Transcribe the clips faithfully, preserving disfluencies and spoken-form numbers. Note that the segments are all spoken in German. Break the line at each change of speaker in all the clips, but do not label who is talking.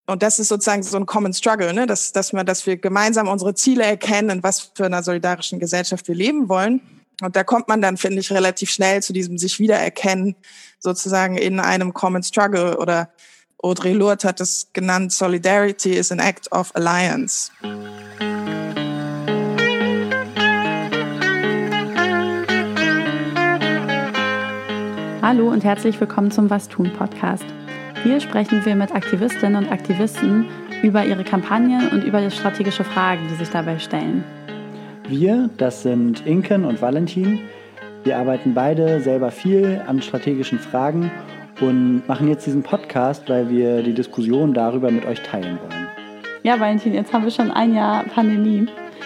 Und das ist sozusagen so ein Common Struggle, ne? dass, dass, wir, dass wir gemeinsam unsere Ziele erkennen, in was für einer solidarischen Gesellschaft wir leben wollen. Und da kommt man dann, finde ich, relativ schnell zu diesem sich wiedererkennen, sozusagen in einem Common Struggle. Oder Audre Lorde hat es genannt, Solidarity is an act of alliance.
Hallo und herzlich willkommen zum Was tun Podcast. Hier sprechen wir mit Aktivistinnen und Aktivisten über ihre Kampagnen und über die strategische Fragen, die sich dabei stellen.
Wir, das sind Inken und Valentin. Wir arbeiten beide selber viel an strategischen Fragen und machen jetzt diesen Podcast, weil wir die Diskussion darüber mit euch teilen wollen.
Ja, Valentin, jetzt haben wir schon ein Jahr Pandemie.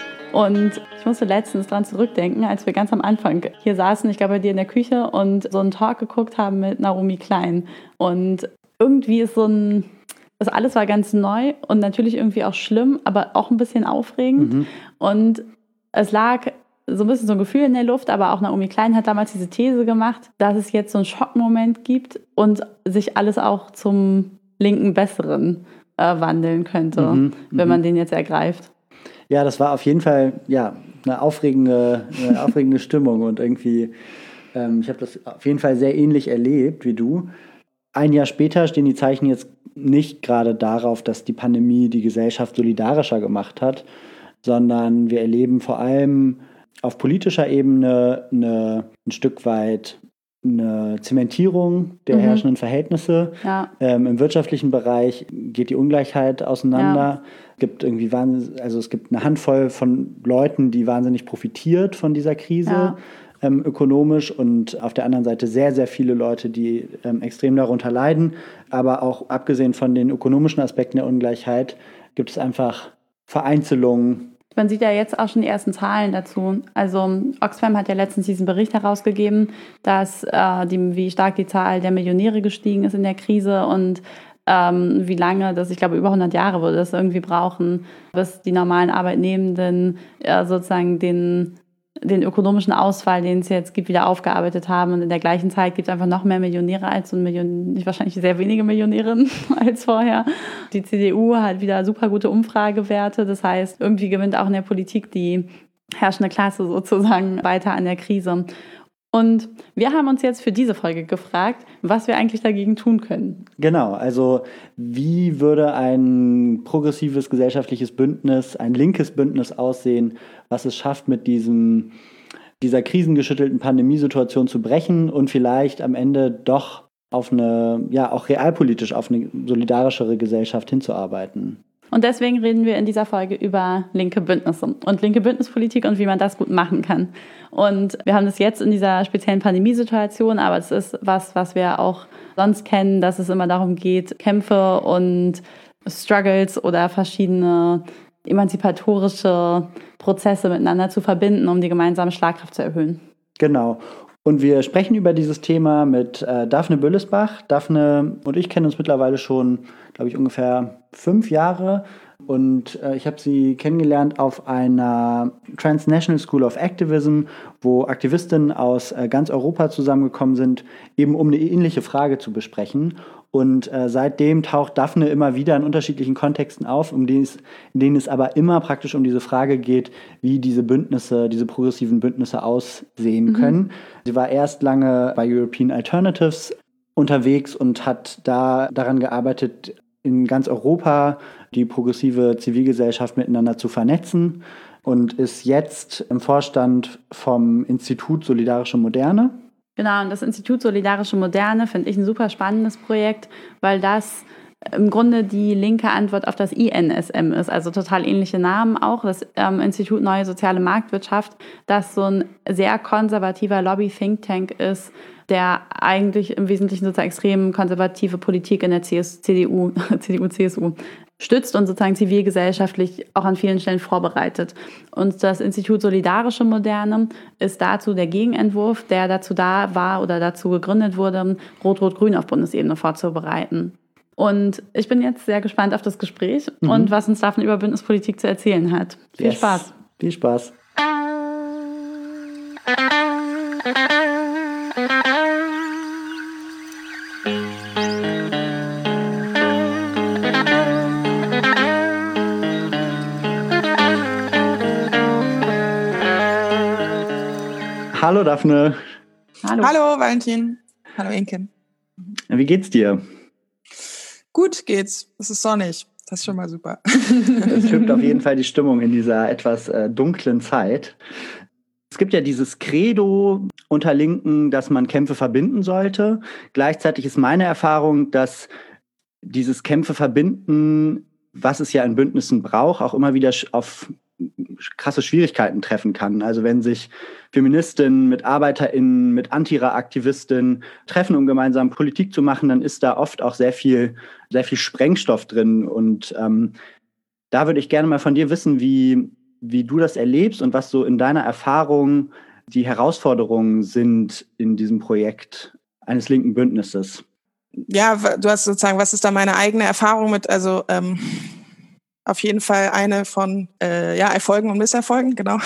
Und ich musste letztens dran zurückdenken, als wir ganz am Anfang hier saßen, ich glaube bei dir in der Küche, und so einen Talk geguckt haben mit Naomi Klein. Und irgendwie ist so ein, das alles war ganz neu und natürlich irgendwie auch schlimm, aber auch ein bisschen aufregend. Mhm. Und es lag so ein bisschen so ein Gefühl in der Luft, aber auch Naomi Klein hat damals diese These gemacht, dass es jetzt so einen Schockmoment gibt und sich alles auch zum linken Besseren äh, wandeln könnte, mhm. wenn man den jetzt ergreift.
Ja, das war auf jeden Fall ja, eine aufregende, eine aufregende Stimmung und irgendwie, ähm, ich habe das auf jeden Fall sehr ähnlich erlebt wie du. Ein Jahr später stehen die Zeichen jetzt nicht gerade darauf, dass die Pandemie die Gesellschaft solidarischer gemacht hat, sondern wir erleben vor allem auf politischer Ebene eine, ein Stück weit eine Zementierung der mhm. herrschenden Verhältnisse. Ja. Ähm, Im wirtschaftlichen Bereich geht die Ungleichheit auseinander. Ja. Es gibt irgendwie wahnsinn, also es gibt eine Handvoll von Leuten, die wahnsinnig profitiert von dieser Krise, ja. ähm, ökonomisch, und auf der anderen Seite sehr, sehr viele Leute, die ähm, extrem darunter leiden. Aber auch abgesehen von den ökonomischen Aspekten der Ungleichheit gibt es einfach Vereinzelungen.
Man sieht ja jetzt auch schon die ersten Zahlen dazu. Also Oxfam hat ja letztens diesen Bericht herausgegeben, dass äh, die, wie stark die Zahl der Millionäre gestiegen ist in der Krise und ähm, wie lange das, ich glaube über hundert Jahre würde das irgendwie brauchen, bis die normalen Arbeitnehmenden äh, sozusagen den, den ökonomischen Ausfall, den es jetzt gibt, wieder aufgearbeitet haben. Und in der gleichen Zeit gibt es einfach noch mehr Millionäre als und Million, wahrscheinlich sehr wenige Millionärinnen als vorher. Die C D U hat wieder super gute Umfragewerte. Das heißt, irgendwie gewinnt auch in der Politik die herrschende Klasse sozusagen weiter an der Krise. Und wir haben uns jetzt für diese Folge gefragt, was wir eigentlich dagegen tun können.
Genau, also wie würde ein progressives gesellschaftliches Bündnis, ein linkes Bündnis aussehen, was es schafft, mit diesem, dieser krisengeschüttelten Pandemiesituation zu brechen und vielleicht am Ende doch auf eine, ja auch realpolitisch auf eine solidarischere Gesellschaft hinzuarbeiten.
Und deswegen reden wir in dieser Folge über linke Bündnisse und linke Bündnispolitik und wie man das gut machen kann. Und wir haben das jetzt in dieser speziellen Pandemiesituation, aber es ist was, was wir auch sonst kennen, dass es immer darum geht, Kämpfe und Struggles oder verschiedene emanzipatorische Prozesse miteinander zu verbinden, um die gemeinsame Schlagkraft zu erhöhen.
Genau. Und wir sprechen über dieses Thema mit äh, Daphne Büllesbach. Daphne und ich kennen uns mittlerweile schon, glaube ich, ungefähr fünf Jahre. Und äh, ich habe sie kennengelernt auf einer Transnational School of Activism, wo Aktivistinnen aus äh, ganz Europa zusammengekommen sind, eben um eine ähnliche Frage zu besprechen. Und äh, seitdem taucht Daphne immer wieder in unterschiedlichen Kontexten auf, um den es, in denen es aber immer praktisch um diese Frage geht, wie diese Bündnisse, diese progressiven Bündnisse aussehen mhm. können. Sie war erst lange bei European Alternatives unterwegs und hat da daran gearbeitet, in ganz Europa die progressive Zivilgesellschaft miteinander zu vernetzen und ist jetzt im Vorstand vom Institut Solidarische Moderne.
Genau, und das Institut Solidarische Moderne finde ich ein super spannendes Projekt, weil das im Grunde die linke Antwort auf das I N S M ist, also total ähnliche Namen auch, das ähm, Institut Neue Soziale Marktwirtschaft, das so ein sehr konservativer Lobby-Think-Tank ist, der eigentlich im Wesentlichen sozusagen extrem konservative Politik in der C D U, C D U, C S U stützt und sozusagen zivilgesellschaftlich auch an vielen Stellen vorbereitet. Und das Institut Solidarische Moderne ist dazu der Gegenentwurf, der dazu da war oder dazu gegründet wurde, Rot-Rot-Grün auf Bundesebene vorzubereiten. Und ich bin jetzt sehr gespannt auf das Gespräch mhm. und was uns Daphne über Bündnispolitik zu erzählen hat. Viel yes. Spaß.
Viel Spaß. Hallo Daphne.
Hallo. Hallo Valentin. Hallo Inken.
Wie geht's dir?
Gut geht's. Es ist sonnig. Das ist schon mal super.
Es trübt auf jeden Fall die Stimmung in dieser etwas äh, dunklen Zeit. Es gibt ja dieses Credo unter Linken, dass man Kämpfe verbinden sollte. Gleichzeitig ist meine Erfahrung, dass dieses Kämpfe verbinden, was es ja in Bündnissen braucht, auch immer wieder auf krasse Schwierigkeiten treffen kann. Also wenn sich Feministinnen mit ArbeiterInnen, mit Antira-Aktivistinnen treffen, um gemeinsam Politik zu machen, dann ist da oft auch sehr viel, sehr viel Sprengstoff drin. Und ähm, da würde ich gerne mal von dir wissen, wie, wie du das erlebst und was so in deiner Erfahrung die Herausforderungen sind in diesem Projekt eines linken Bündnisses.
Ja, du hast sozusagen, was ist da meine eigene Erfahrung mit, also ähm auf jeden Fall eine von äh, ja, Erfolgen und Misserfolgen, genau.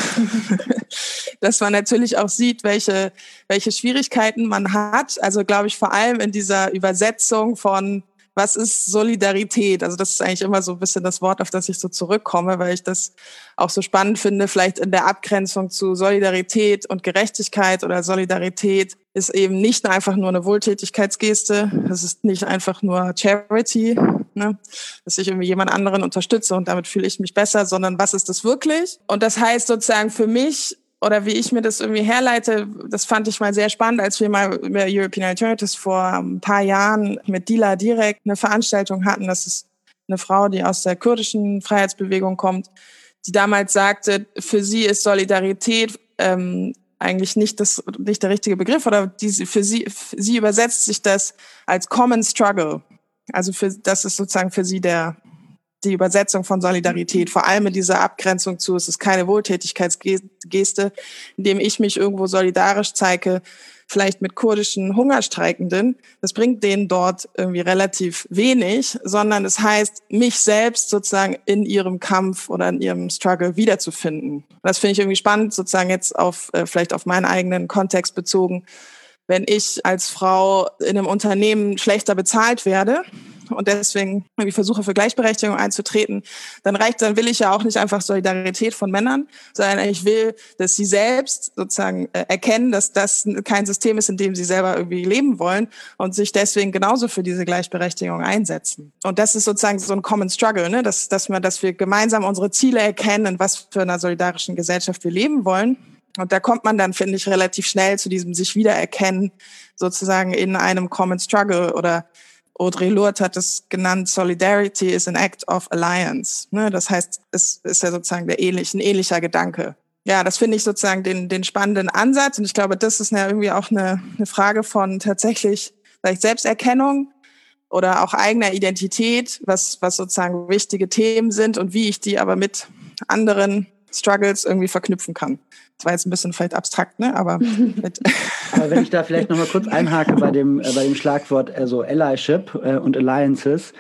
Dass man natürlich auch sieht, welche, welche Schwierigkeiten man hat. Also glaube ich vor allem in dieser Übersetzung von, was ist Solidarität? Also das ist eigentlich immer so ein bisschen das Wort, auf das ich so zurückkomme, weil ich das auch so spannend finde, vielleicht in der Abgrenzung zu Solidarität und Gerechtigkeit oder Solidarität ist eben nicht einfach nur eine Wohltätigkeitsgeste, es ist nicht einfach nur Charity, ne, dass ich irgendwie jemand anderen unterstütze und damit fühle ich mich besser, sondern was ist das wirklich? Und das heißt sozusagen für mich, oder wie ich mir das irgendwie herleite, das fand ich mal sehr spannend, als wir mal über European Alternatives vor ein paar Jahren mit Dila direkt eine Veranstaltung hatten. Das ist eine Frau, die aus der kurdischen Freiheitsbewegung kommt, die damals sagte, für sie ist Solidarität ähm, eigentlich nicht das nicht der richtige Begriff, oder die, für sie für sie übersetzt sich das als Common Struggle. Also für das ist sozusagen für sie der die Übersetzung von Solidarität, vor allem in dieser Abgrenzung zu, es ist keine Wohltätigkeitsgeste, indem ich mich irgendwo solidarisch zeige, vielleicht mit kurdischen Hungerstreikenden. Das bringt denen dort irgendwie relativ wenig, sondern es heißt, mich selbst sozusagen in ihrem Kampf oder in ihrem Struggle wiederzufinden. Das finde ich irgendwie spannend, sozusagen jetzt auf äh, vielleicht auf meinen eigenen Kontext bezogen. Wenn ich als Frau in einem Unternehmen schlechter bezahlt werde und deswegen irgendwie versuche, für Gleichberechtigung einzutreten, dann reicht, dann will ich ja auch nicht einfach Solidarität von Männern, sondern ich will, dass sie selbst sozusagen äh, erkennen, dass das kein System ist, in dem sie selber irgendwie leben wollen und sich deswegen genauso für diese Gleichberechtigung einsetzen. Und das ist sozusagen so ein Common Struggle, ne? dass, dass wir, dass wir gemeinsam unsere Ziele erkennen, in was für einer solidarischen Gesellschaft wir leben wollen. Und da kommt man dann, finde ich, relativ schnell zu diesem sich wiedererkennen, sozusagen in einem Common Struggle. Oder Audre Lorde hat es genannt, Solidarity is an act of alliance. Ne? Das heißt, es ist ja sozusagen der ähnlich, ein ähnlicher Gedanke. Ja, das finde ich sozusagen den, den spannenden Ansatz. Und ich glaube, das ist ja irgendwie auch eine, eine Frage von tatsächlich vielleicht Selbsterkennung oder auch eigener Identität, was, was sozusagen wichtige Themen sind und wie ich die aber mit anderen Struggles irgendwie verknüpfen kann. Das war jetzt ein bisschen vielleicht abstrakt, ne? Aber, mit
Aber wenn ich da vielleicht noch mal kurz einhake bei dem, äh, bei dem Schlagwort also Allyship äh, und Alliances.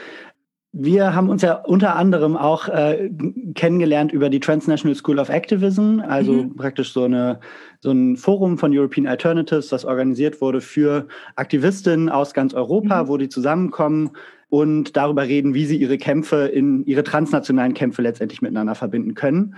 Wir haben uns ja unter anderem auch äh, kennengelernt über die Transnational School of Activism, also mhm. praktisch so, eine, so ein Forum von European Alternatives, das organisiert wurde für Aktivistinnen aus ganz Europa, mhm. wo die zusammenkommen und darüber reden, wie sie ihre Kämpfe, in ihre transnationalen Kämpfe letztendlich miteinander verbinden können.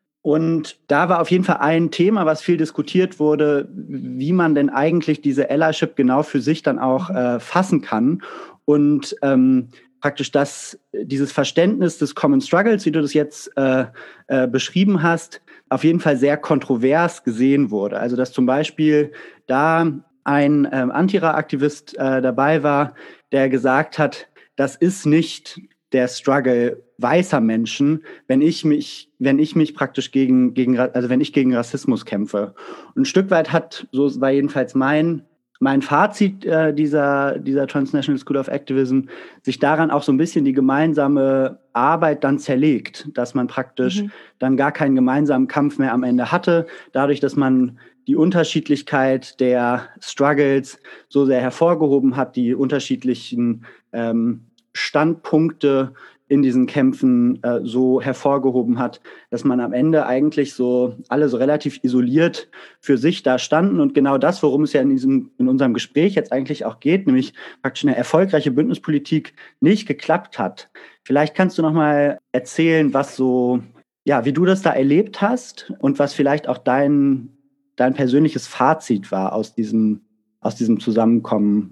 Und da war auf jeden Fall ein Thema, was viel diskutiert wurde, wie man denn eigentlich diese Allyship genau für sich dann auch äh, fassen kann. Und ähm, praktisch das, dieses Verständnis des Common Struggles, wie du das jetzt äh, äh, beschrieben hast, auf jeden Fall sehr kontrovers gesehen wurde. Also dass zum Beispiel da ein ähm, Antira-Aktivist äh, dabei war, der gesagt hat, das ist nicht der Struggle weißer Menschen, wenn ich mich, wenn ich mich praktisch gegen, gegen, also wenn ich gegen Rassismus kämpfe. Und ein Stück weit hat, so war jedenfalls mein, mein Fazit äh, dieser, dieser Transnational School of Activism, sich daran auch so ein bisschen die gemeinsame Arbeit dann zerlegt, dass man praktisch mhm. dann gar keinen gemeinsamen Kampf mehr am Ende hatte, dadurch, dass man die Unterschiedlichkeit der Struggles so sehr hervorgehoben hat, die unterschiedlichen ähm, Standpunkte in diesen Kämpfen äh, so hervorgehoben hat, dass man am Ende eigentlich so alle so relativ isoliert für sich da standen. Und genau das, worum es ja in diesem, in unserem Gespräch jetzt eigentlich auch geht, nämlich praktisch eine erfolgreiche Bündnispolitik nicht geklappt hat. Vielleicht kannst du noch mal erzählen, was so, ja, wie du das da erlebt hast und was vielleicht auch dein dein persönliches Fazit war aus diesem, aus diesem Zusammenkommen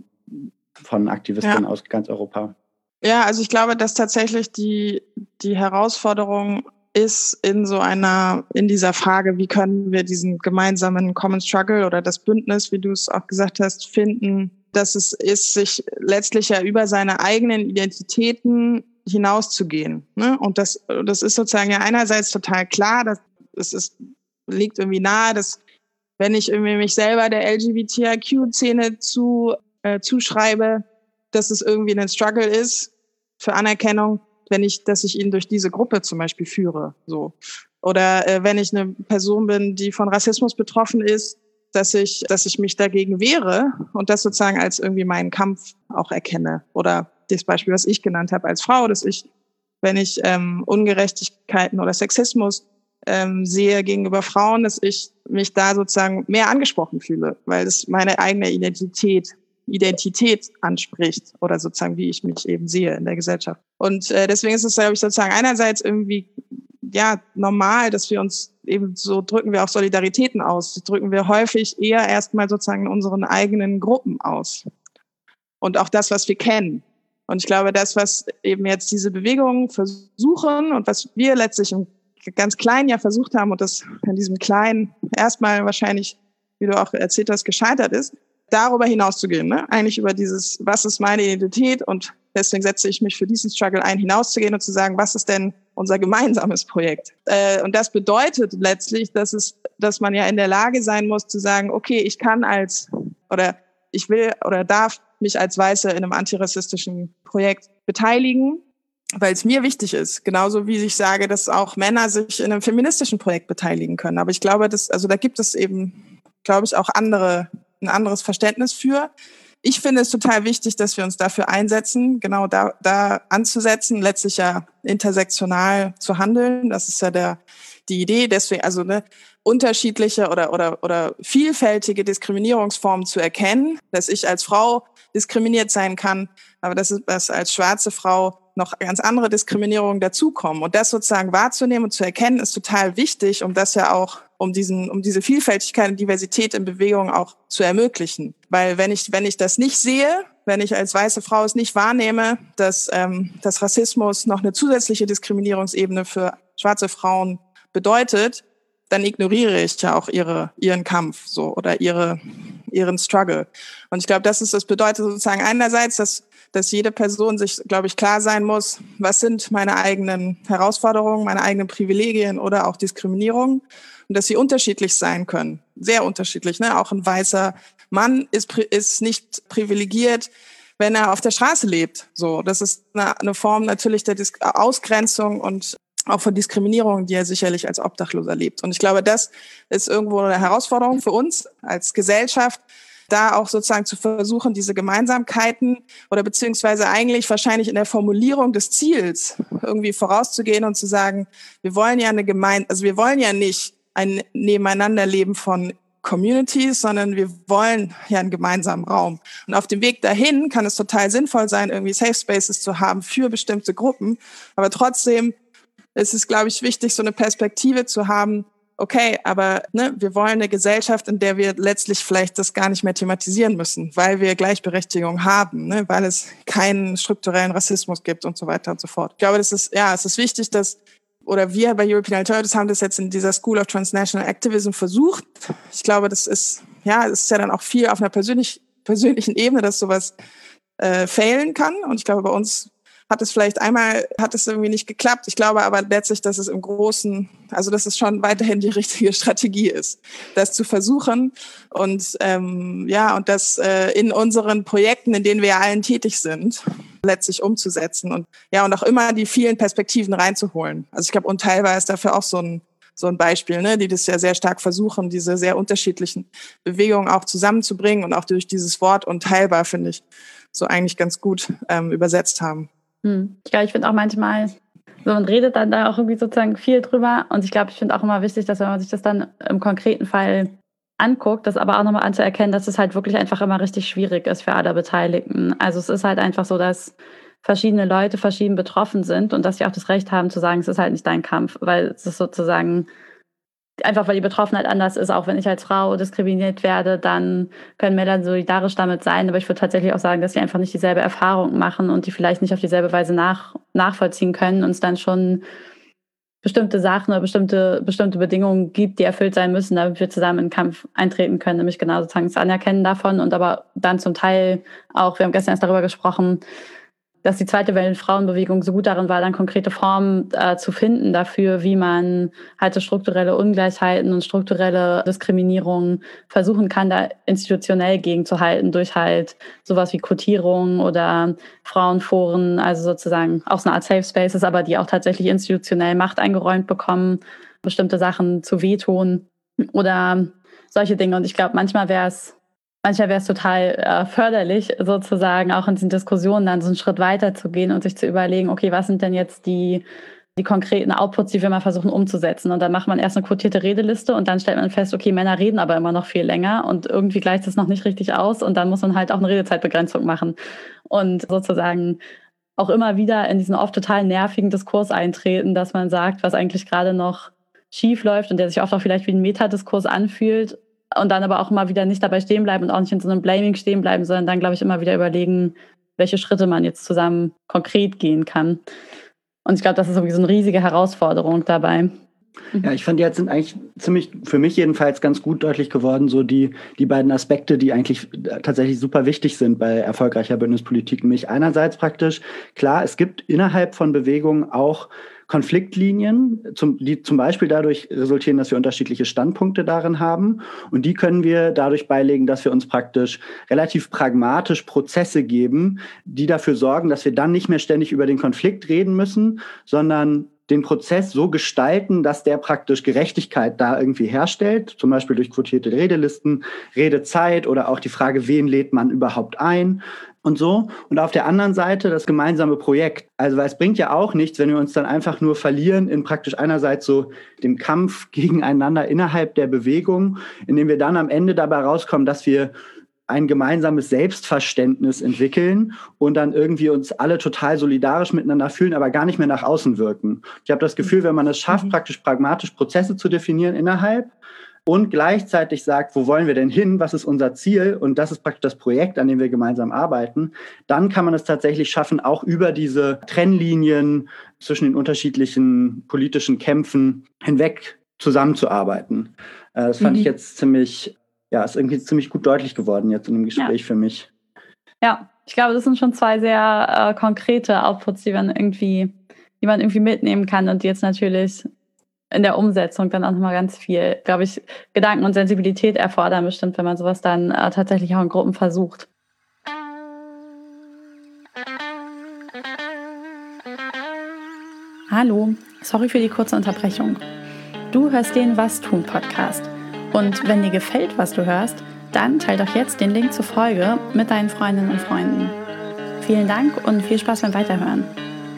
von Aktivistinnen ja. aus ganz Europa.
Ja, also ich glaube, dass tatsächlich die, die Herausforderung ist in so einer, in dieser Frage, wie können wir diesen gemeinsamen Common Struggle oder das Bündnis, wie du es auch gesagt hast, finden, dass es ist, sich letztlich ja über seine eigenen Identitäten hinauszugehen. Ne? Und das, das ist sozusagen ja einerseits total klar, dass es ist, liegt irgendwie nahe, dass wenn ich irgendwie mich selber der L G B T I Q-Szene zu, äh, zuschreibe, dass es irgendwie ein Struggle ist für Anerkennung, wenn ich, dass ich ihn durch diese Gruppe zum Beispiel führe, so. Oder äh, wenn ich eine Person bin, die von Rassismus betroffen ist, dass ich, dass ich mich dagegen wehre und das sozusagen als irgendwie meinen Kampf auch erkenne. Oder das Beispiel, was ich genannt habe als Frau, dass ich, wenn ich ähm, Ungerechtigkeiten oder Sexismus ähm, sehe gegenüber Frauen, dass ich mich da sozusagen mehr angesprochen fühle, weil es meine eigene Identität Identität anspricht oder sozusagen, wie ich mich eben sehe in der Gesellschaft. Und äh, deswegen ist es, glaube ich, sozusagen einerseits irgendwie ja normal, dass wir uns eben so drücken wir auch Solidaritäten aus. Die drücken wir häufig eher erstmal sozusagen in unseren eigenen Gruppen aus. Und auch das, was wir kennen. Und ich glaube, das, was eben jetzt diese Bewegungen versuchen und was wir letztlich im ganz Kleinen ja versucht haben und das in diesem Kleinen erstmal wahrscheinlich, wie du auch erzählt hast, gescheitert ist, darüber hinauszugehen, ne? Eigentlich über dieses, was ist meine Identität und deswegen setze ich mich für diesen Struggle ein, hinauszugehen und zu sagen, was ist denn unser gemeinsames Projekt? Äh, und das bedeutet letztlich, dass es, dass man ja in der Lage sein muss zu sagen, okay, ich kann als, oder ich will oder darf mich als Weiße in einem antirassistischen Projekt beteiligen, weil es mir wichtig ist. Genauso wie ich sage, dass auch Männer sich in einem feministischen Projekt beteiligen können. Aber ich glaube, dass, also da gibt es eben, glaube ich, auch andere ein anderes Verständnis für. Ich finde es total wichtig, dass wir uns dafür einsetzen, genau da, da anzusetzen, letztlich ja intersektional zu handeln. Das ist ja der, die Idee. Deswegen, also ne, unterschiedliche oder, oder, oder vielfältige Diskriminierungsformen zu erkennen, dass ich als Frau diskriminiert sein kann, aber dass, dass als schwarze Frau noch ganz andere Diskriminierungen dazukommen. Und das sozusagen wahrzunehmen und zu erkennen, ist total wichtig, um das ja auch, um diesen, um diese Vielfältigkeit und Diversität in Bewegung auch zu ermöglichen. Weil wenn ich, wenn ich das nicht sehe, wenn ich als weiße Frau es nicht wahrnehme, dass, ähm, dass Rassismus noch eine zusätzliche Diskriminierungsebene für schwarze Frauen bedeutet, dann ignoriere ich ja auch ihre, ihren Kampf, so, oder ihre, ihren Struggle. Und ich glaube, das ist, das bedeutet sozusagen einerseits, dass, dass jede Person sich, glaube ich, klar sein muss, was sind meine eigenen Herausforderungen, meine eigenen Privilegien oder auch Diskriminierungen und dass sie unterschiedlich sein können. Sehr unterschiedlich, ne? Auch ein weißer Mann ist, ist nicht privilegiert, wenn er auf der Straße lebt. So, das ist eine, eine Form natürlich der Dis- Ausgrenzung und auch von Diskriminierung, die er sicherlich als Obdachloser lebt. Und ich glaube, das ist irgendwo eine Herausforderung für uns als Gesellschaft, da auch sozusagen zu versuchen, diese Gemeinsamkeiten oder beziehungsweise eigentlich wahrscheinlich in der Formulierung des Ziels irgendwie vorauszugehen und zu sagen, wir wollen ja eine Gemein, also wir wollen ja nicht ein Nebeneinanderleben von Communities, sondern wir wollen ja einen gemeinsamen Raum. Und auf dem Weg dahin kann es total sinnvoll sein, irgendwie Safe Spaces zu haben für bestimmte Gruppen, aber trotzdem es ist, glaube ich, wichtig, so eine Perspektive zu haben, okay, aber ne, wir wollen eine Gesellschaft, in der wir letztlich vielleicht das gar nicht mehr thematisieren müssen, weil wir Gleichberechtigung haben, ne, weil es keinen strukturellen Rassismus gibt und so weiter und so fort. Ich glaube, das ist, ja, es ist wichtig, dass, oder wir bei European Alternatives haben das jetzt in dieser School of Transnational Activism versucht. Ich glaube, das ist, ja, es ist ja dann auch viel auf einer persönlich, persönlichen Ebene, dass sowas äh, failen kann. Und ich glaube, bei uns hat es vielleicht einmal, hat es irgendwie nicht geklappt. Ich glaube aber letztlich, dass es im Großen, also dass es schon weiterhin die richtige Strategie ist, das zu versuchen und ähm, ja, und das äh, in unseren Projekten, in denen wir ja allen tätig sind, letztlich umzusetzen und ja, und auch immer die vielen Perspektiven reinzuholen. Also ich glaube, Unteilbar ist dafür auch so ein so ein Beispiel, ne, die das ja sehr stark versuchen, diese sehr unterschiedlichen Bewegungen auch zusammenzubringen und auch durch dieses Wort Unteilbar, finde ich, so eigentlich ganz gut ähm, übersetzt haben.
Ich glaube, ich finde auch manchmal, so man redet dann da auch irgendwie sozusagen viel drüber und ich glaube, ich finde auch immer wichtig, dass wenn man sich das dann im konkreten Fall anguckt, das aber auch nochmal anzuerkennen, dass es halt wirklich einfach immer richtig schwierig ist für alle Beteiligten. Also es ist halt einfach so, dass verschiedene Leute verschieden betroffen sind und dass sie auch das Recht haben zu sagen, es ist halt nicht dein Kampf, weil es ist sozusagen einfach weil die Betroffenheit anders ist, auch wenn ich als Frau diskriminiert werde, dann können wir dann solidarisch damit sein. Aber ich würde tatsächlich auch sagen, dass die einfach nicht dieselbe Erfahrung machen und die vielleicht nicht auf dieselbe Weise nach, nachvollziehen können und es dann schon bestimmte Sachen oder bestimmte, bestimmte Bedingungen gibt, die erfüllt sein müssen, damit wir zusammen in den Kampf eintreten können, nämlich genau sozusagen das Anerkennen davon und aber dann zum Teil auch, wir haben gestern erst darüber gesprochen, dass die zweite Wellen-Frauenbewegung so gut darin war, dann konkrete Formen äh, zu finden dafür, wie man halt so strukturelle Ungleichheiten und strukturelle Diskriminierung versuchen kann, da institutionell gegenzuhalten durch halt sowas wie Quotierung oder Frauenforen, also sozusagen auch so eine Art Safe Spaces, aber die auch tatsächlich institutionell Macht eingeräumt bekommen, bestimmte Sachen zu wehtun oder solche Dinge. Und ich glaube, manchmal wäre es Manchmal wäre es total äh, förderlich, sozusagen auch in diesen Diskussionen dann so einen Schritt weiter zu gehen und sich zu überlegen, okay, was sind denn jetzt die, die konkreten Outputs, die wir mal versuchen umzusetzen? Und dann macht man erst eine quotierte Redeliste und dann stellt man fest, okay, Männer reden aber immer noch viel länger und irgendwie gleicht es noch nicht richtig aus und dann muss man halt auch eine Redezeitbegrenzung machen und sozusagen auch immer wieder in diesen oft total nervigen Diskurs eintreten, dass man sagt, was eigentlich gerade noch schief läuft und der sich oft auch vielleicht wie ein Metadiskurs anfühlt, und dann aber auch immer wieder nicht dabei stehen bleiben und auch nicht in so einem Blaming stehen bleiben, sondern dann, glaube ich, immer wieder überlegen, welche Schritte man jetzt zusammen konkret gehen kann. Und ich glaube, das ist irgendwie so eine riesige Herausforderung dabei.
Ja, ich fand, jetzt sind eigentlich ziemlich, für mich jedenfalls ganz gut deutlich geworden, so die, die beiden Aspekte, die eigentlich tatsächlich super wichtig sind bei erfolgreicher Bündnispolitik. Nämlich einerseits praktisch, klar, es gibt innerhalb von Bewegungen auch Konfliktlinien, zum, die zum Beispiel dadurch resultieren, dass wir unterschiedliche Standpunkte darin haben. Und die können wir dadurch beilegen, dass wir uns praktisch relativ pragmatisch Prozesse geben, die dafür sorgen, dass wir dann nicht mehr ständig über den Konflikt reden müssen, sondern den Prozess so gestalten, dass der praktisch Gerechtigkeit da irgendwie herstellt, zum Beispiel durch quotierte Redelisten, Redezeit oder auch die Frage, wen lädt man überhaupt ein und so. Und auf der anderen Seite das gemeinsame Projekt. Also weil es bringt ja auch nichts, wenn wir uns dann einfach nur verlieren in praktisch einerseits so dem Kampf gegeneinander innerhalb der Bewegung, indem wir dann am Ende dabei rauskommen, dass wir ein gemeinsames Selbstverständnis entwickeln und dann irgendwie uns alle total solidarisch miteinander fühlen, aber gar nicht mehr nach außen wirken. Ich habe das Gefühl, wenn man es schafft, praktisch pragmatisch Prozesse zu definieren innerhalb und gleichzeitig sagt, wo wollen wir denn hin, was ist unser Ziel und das ist praktisch das Projekt, an dem wir gemeinsam arbeiten, dann kann man es tatsächlich schaffen, auch über diese Trennlinien zwischen den unterschiedlichen politischen Kämpfen hinweg zusammenzuarbeiten. Das fand mhm. ich jetzt ziemlich... Ja, ist irgendwie ziemlich gut deutlich geworden jetzt in dem Gespräch ja. für mich.
Ja, ich glaube, das sind schon zwei sehr äh, konkrete Outputs, die man irgendwie, die man irgendwie mitnehmen kann und die jetzt natürlich in der Umsetzung dann auch nochmal ganz viel, glaube ich, Gedanken und Sensibilität erfordern, bestimmt, wenn man sowas dann äh, tatsächlich auch in Gruppen versucht. Hallo, sorry für die kurze Unterbrechung. Du hörst den Was tun Podcast. Und wenn dir gefällt, was du hörst, dann teile doch jetzt den Link zur Folge mit deinen Freundinnen und Freunden. Vielen Dank und viel Spaß beim Weiterhören.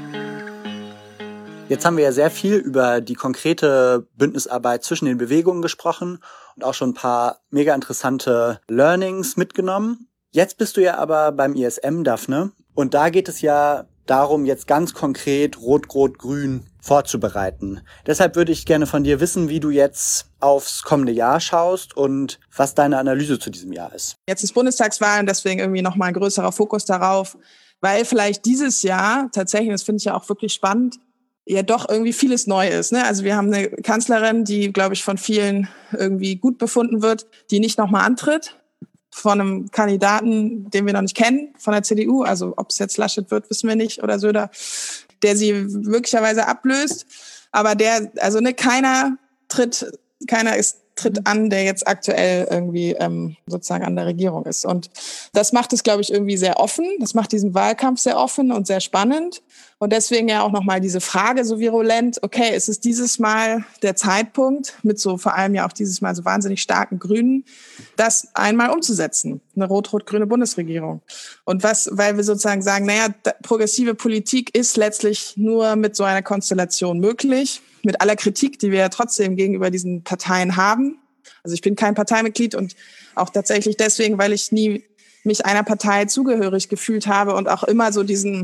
Jetzt haben wir ja sehr viel über die konkrete Bündnisarbeit zwischen den Bewegungen gesprochen und auch schon ein paar mega interessante Learnings mitgenommen. Jetzt bist du ja aber beim I S M, Daphne, und da geht es ja darum, jetzt ganz konkret Rot-Rot-Grün vorzubereiten. Deshalb würde ich gerne von dir wissen, wie du jetzt aufs kommende Jahr schaust und was deine Analyse zu diesem Jahr ist.
Jetzt ist Bundestagswahl und deswegen irgendwie nochmal ein größerer Fokus darauf, weil vielleicht dieses Jahr tatsächlich, das finde ich ja auch wirklich spannend, ja doch irgendwie vieles neu ist. Ne? Also wir haben eine Kanzlerin, die, glaube ich, von vielen irgendwie gut befunden wird, die nicht nochmal antritt. Von einem Kandidaten, den wir noch nicht kennen, von der C D U, also ob es jetzt Laschet wird, wissen wir nicht, oder Söder, der sie möglicherweise ablöst. Aber der, also ne, keiner tritt, keiner ist, tritt an, der jetzt aktuell irgendwie ähm, sozusagen an der Regierung ist. Und das macht es, glaube ich, irgendwie sehr offen. Das macht diesen Wahlkampf sehr offen und sehr spannend. Und deswegen ja auch nochmal diese Frage so virulent, okay, ist es dieses Mal der Zeitpunkt, mit so vor allem ja auch dieses Mal so wahnsinnig starken Grünen, das einmal umzusetzen, eine rot-rot-grüne Bundesregierung. Und was, weil wir sozusagen sagen, naja, progressive Politik ist letztlich nur mit so einer Konstellation möglich, mit aller Kritik, die wir ja trotzdem gegenüber diesen Parteien haben. Also ich bin kein Parteimitglied und auch tatsächlich deswegen, weil ich nie mich einer Partei zugehörig gefühlt habe und auch immer so diesen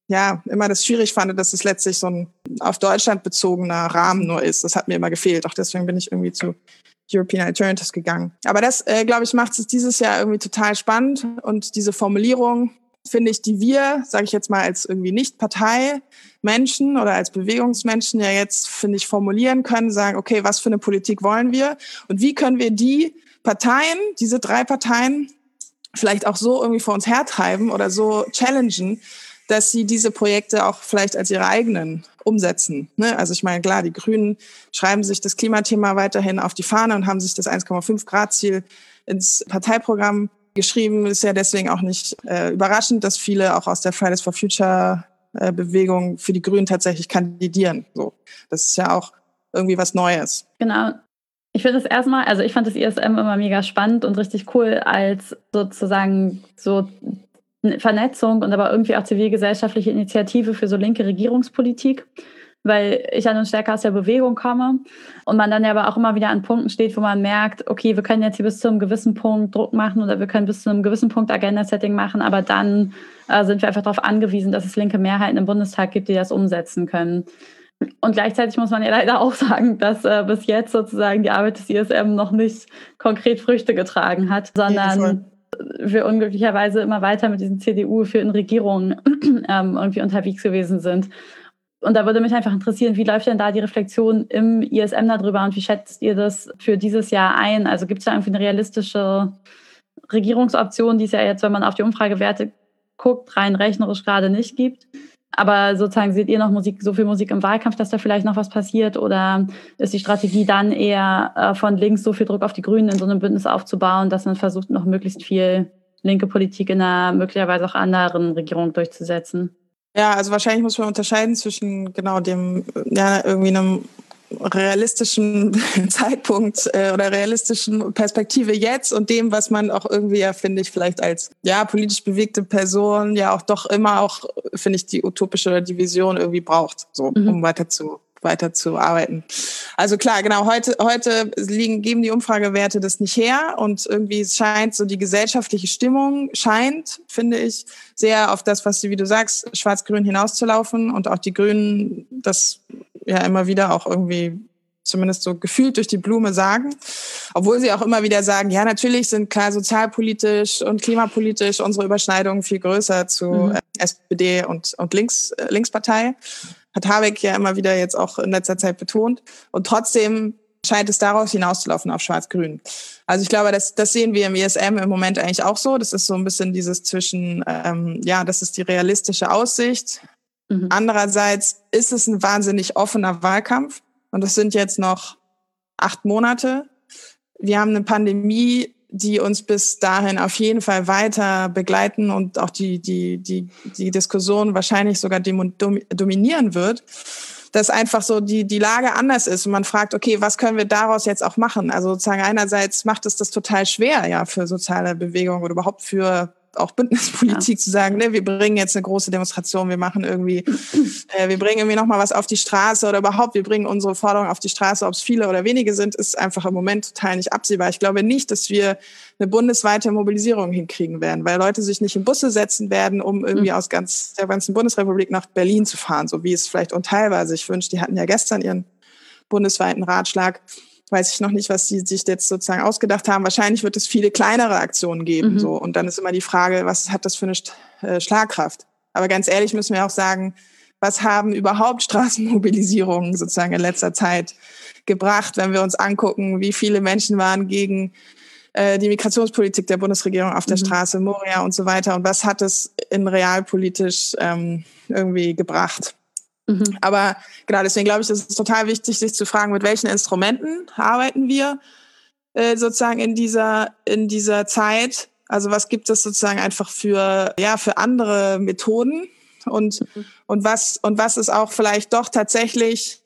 ja immer das schwierig fand, dass es letztlich so ein auf Deutschland bezogener Rahmen nur ist. Das hat mir immer gefehlt. Auch deswegen bin ich irgendwie zu European Alternatives gegangen. Aber das, äh, glaube ich, macht es dieses Jahr irgendwie total spannend. Und diese Formulierung, finde ich, die wir, sage ich jetzt mal, als irgendwie Nicht-Partei-Menschen oder als Bewegungsmenschen ja jetzt, finde ich, formulieren können, sagen, okay, was für eine Politik wollen wir? Und wie können wir die Parteien, diese drei Parteien, vielleicht auch so irgendwie vor uns hertreiben oder so challengen, dass sie diese Projekte auch vielleicht als ihre eigenen umsetzen. Ne? Also ich meine, klar, die Grünen schreiben sich das Klimathema weiterhin auf die Fahne und haben sich das eins Komma fünf Grad Ziel ins Parteiprogramm geschrieben. Ist ja deswegen auch nicht äh, überraschend, dass viele auch aus der Fridays for Future äh, Bewegung für die Grünen tatsächlich kandidieren. So, das ist ja auch irgendwie was Neues.
Genau. Ich finde es erstmal, also ich fand das I S M immer mega spannend und richtig cool als sozusagen so Vernetzung und aber irgendwie auch zivilgesellschaftliche Initiative für so linke Regierungspolitik, weil ich ja nun stärker aus der Bewegung komme und man dann ja aber auch immer wieder an Punkten steht, wo man merkt, okay, wir können jetzt hier bis zu einem gewissen Punkt Druck machen oder wir können bis zu einem gewissen Punkt Agenda-Setting machen, aber dann äh, sind wir einfach darauf angewiesen, dass es linke Mehrheiten im Bundestag gibt, die das umsetzen können. Und gleichzeitig muss man ja leider auch sagen, dass äh, bis jetzt sozusagen die Arbeit des I S M noch nicht konkret Früchte getragen hat, sondern ja, wir unglücklicherweise immer weiter mit diesen C D U-geführten Regierungen ähm, irgendwie unterwegs gewesen sind. Und da würde mich einfach interessieren, wie läuft denn da die Reflexion im I S M darüber und wie schätzt ihr das für dieses Jahr ein? Also gibt es da irgendwie eine realistische Regierungsoption, die es ja jetzt, wenn man auf die Umfragewerte guckt, rein rechnerisch gerade nicht gibt? Aber sozusagen seht ihr noch Musik, so viel Musik im Wahlkampf, dass da vielleicht noch was passiert? Oder ist die Strategie dann eher äh, von links so viel Druck auf die Grünen in so einem Bündnis aufzubauen, dass man versucht, noch möglichst viel linke Politik in einer möglicherweise auch anderen Regierung durchzusetzen?
Ja, also wahrscheinlich muss man unterscheiden zwischen genau dem, ja, irgendwie einem realistischen Zeitpunkt äh, oder realistischen Perspektive jetzt und dem, was man auch irgendwie, ja, finde ich, vielleicht als ja politisch bewegte Person ja auch doch immer auch, finde ich, die utopische oder die Vision irgendwie braucht, so mhm. um weiter zu weiter zu arbeiten. Also klar, genau, heute heute liegen geben die Umfragewerte das nicht her und irgendwie scheint so die gesellschaftliche Stimmung scheint, finde ich, sehr auf das, was sie, wie du sagst, schwarz-grün hinauszulaufen und auch die Grünen das ja immer wieder auch irgendwie zumindest so gefühlt durch die Blume sagen, obwohl sie auch immer wieder sagen, ja, natürlich sind klar sozialpolitisch und klimapolitisch unsere Überschneidungen viel größer zu mhm. S P D und und Links äh, Linkspartei. Hat Habeck ja immer wieder jetzt auch in letzter Zeit betont. Und trotzdem scheint es daraus hinauszulaufen auf Schwarz-Grün. Also ich glaube, das, das sehen wir im I S M im Moment eigentlich auch so. Das ist so ein bisschen dieses zwischen, ähm, ja, das ist die realistische Aussicht. Mhm. Andererseits ist es ein wahnsinnig offener Wahlkampf. Und das sind jetzt noch acht Monate. Wir haben eine Pandemie, die uns bis dahin auf jeden Fall weiter begleiten und auch die, die, die, die Diskussion wahrscheinlich sogar dominieren wird, dass einfach so die, die Lage anders ist und man fragt, okay, was können wir daraus jetzt auch machen? Also sozusagen einerseits macht es das total schwer, ja, für soziale Bewegungen oder überhaupt für auch Bündnispolitik ja. zu sagen, ne, wir bringen jetzt eine große Demonstration, wir machen irgendwie, äh, wir bringen irgendwie nochmal was auf die Straße oder überhaupt, wir bringen unsere Forderungen auf die Straße, ob es viele oder wenige sind, ist einfach im Moment total nicht absehbar. Ich glaube nicht, dass wir eine bundesweite Mobilisierung hinkriegen werden, weil Leute sich nicht in Busse setzen werden, um irgendwie mhm. aus ganz der ganzen Bundesrepublik nach Berlin zu fahren, so wie es vielleicht unteilweise sich wünscht. Die hatten ja gestern ihren bundesweiten Ratschlag. Weiß ich noch nicht, was die sich jetzt sozusagen ausgedacht haben. Wahrscheinlich wird es viele kleinere Aktionen geben. Mhm. So. Und dann ist immer die Frage, was hat das für eine Schlagkraft? Aber ganz ehrlich müssen wir auch sagen, was haben überhaupt Straßenmobilisierungen sozusagen in letzter Zeit gebracht, wenn wir uns angucken, wie viele Menschen waren gegen äh, die Migrationspolitik der Bundesregierung auf der mhm. Straße, Moria und so weiter. Und was hat es in realpolitisch ähm, irgendwie gebracht? Mhm. Aber genau, deswegen glaube ich, ist es total wichtig, sich zu fragen, mit welchen Instrumenten arbeiten wir äh, sozusagen in dieser in dieser Zeit. Also was gibt es sozusagen einfach für ja für andere Methoden und mhm. und was und was ist auch vielleicht doch tatsächlich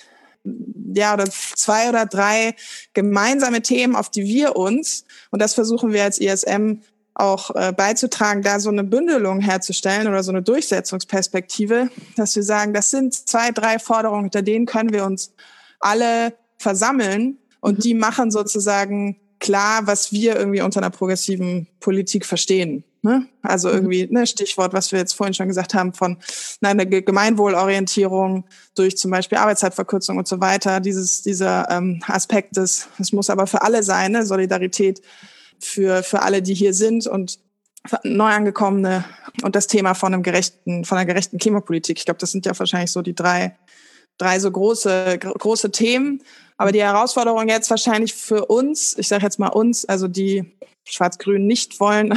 ja oder zwei oder drei gemeinsame Themen, auf die wir uns, und das versuchen wir als I S M auch äh, beizutragen, da so eine Bündelung herzustellen oder so eine Durchsetzungsperspektive, dass wir sagen, das sind zwei, drei Forderungen, hinter denen können wir uns alle versammeln und mhm. die machen sozusagen klar, was wir irgendwie unter einer progressiven Politik verstehen. Ne? Also irgendwie, ne, Stichwort, was wir jetzt vorhin schon gesagt haben, von na, einer Gemeinwohlorientierung durch zum Beispiel Arbeitszeitverkürzung und so weiter. Dieses, dieser ähm, Aspekt des, es muss aber für alle sein, ne? Solidarität für, für alle, die hier sind und Neuangekommene und das Thema von einem gerechten, von einer gerechten Klimapolitik. Ich glaube, das sind ja wahrscheinlich so die drei, drei so große, große Themen. Aber die Herausforderung jetzt wahrscheinlich für uns, ich sage jetzt mal uns, also die Schwarz-Grün nicht wollen,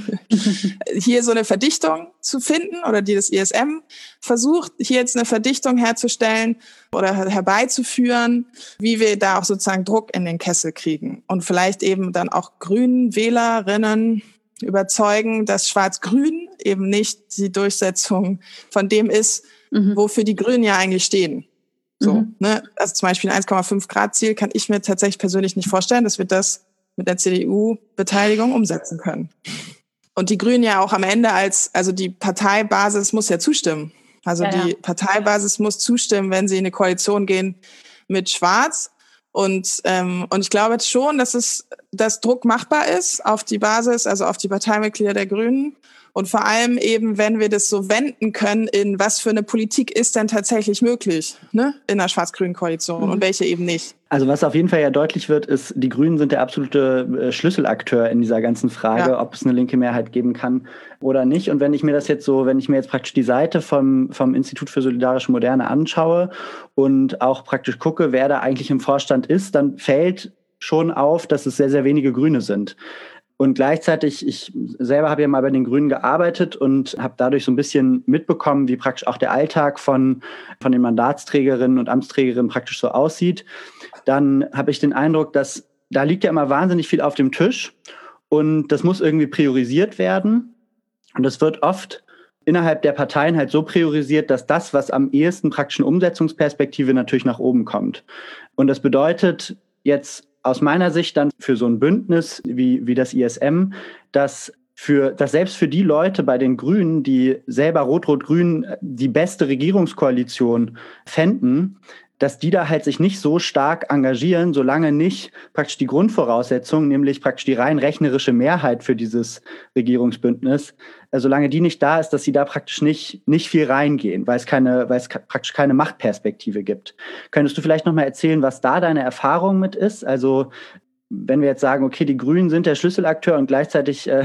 hier so eine Verdichtung zu finden oder die das I S M versucht, hier jetzt eine Verdichtung herzustellen oder herbeizuführen, wie wir da auch sozusagen Druck in den Kessel kriegen und vielleicht eben dann auch Grünen Wählerinnen überzeugen, dass Schwarz-Grün eben nicht die Durchsetzung von dem ist, mhm. wofür die Grünen ja eigentlich stehen. So, mhm. ne? Also zum Beispiel ein eins Komma fünf Grad Ziel kann ich mir tatsächlich persönlich nicht vorstellen, dass wir das mit der C D U-Beteiligung umsetzen können. Und die Grünen ja auch am Ende als, also die Parteibasis muss ja zustimmen. Also ja, die ja. Parteibasis muss zustimmen, wenn sie in eine Koalition gehen mit Schwarz. Und ähm, und ich glaube jetzt schon, dass es, dass Druck machbar ist auf die Basis, also auf die Parteimitglieder der Grünen. Und vor allem eben, wenn wir das so wenden können, in was für eine Politik ist denn tatsächlich möglich, ne, in einer schwarz-grünen Koalition mhm. und welche eben nicht.
Also was auf jeden Fall ja deutlich wird, ist, die Grünen sind der absolute Schlüsselakteur in dieser ganzen Frage, ja. ob es eine linke Mehrheit geben kann oder nicht. Und wenn ich mir das jetzt so, wenn ich mir jetzt praktisch die Seite vom, vom Institut für Solidarische Moderne anschaue und auch praktisch gucke, wer da eigentlich im Vorstand ist, dann fällt schon auf, dass es sehr, sehr wenige Grüne sind. Und gleichzeitig, ich selber habe ja mal bei den Grünen gearbeitet und habe dadurch so ein bisschen mitbekommen, wie praktisch auch der Alltag von, von den Mandatsträgerinnen und Amtsträgerinnen praktisch so aussieht. Dann habe ich den Eindruck, dass da liegt ja immer wahnsinnig viel auf dem Tisch und das muss irgendwie priorisiert werden. Und das wird oft innerhalb der Parteien halt so priorisiert, dass das, was am ehesten praktisch eine Umsetzungsperspektive natürlich nach oben kommt. Und das bedeutet jetzt aus meiner Sicht dann für so ein Bündnis wie, wie das I S M, dass, für, dass selbst für die Leute bei den Grünen, die selber Rot-Rot-Grün die beste Regierungskoalition fänden, dass die da halt sich nicht so stark engagieren, solange nicht praktisch die Grundvoraussetzung, nämlich praktisch die rein rechnerische Mehrheit für dieses Regierungsbündnis, solange die nicht da ist, dass sie da praktisch nicht, nicht viel reingehen, weil es keine, weil es praktisch keine Machtperspektive gibt. Könntest du vielleicht nochmal erzählen, was da deine Erfahrung mit ist? Also wenn wir jetzt sagen, okay, die Grünen sind der Schlüsselakteur und gleichzeitig äh,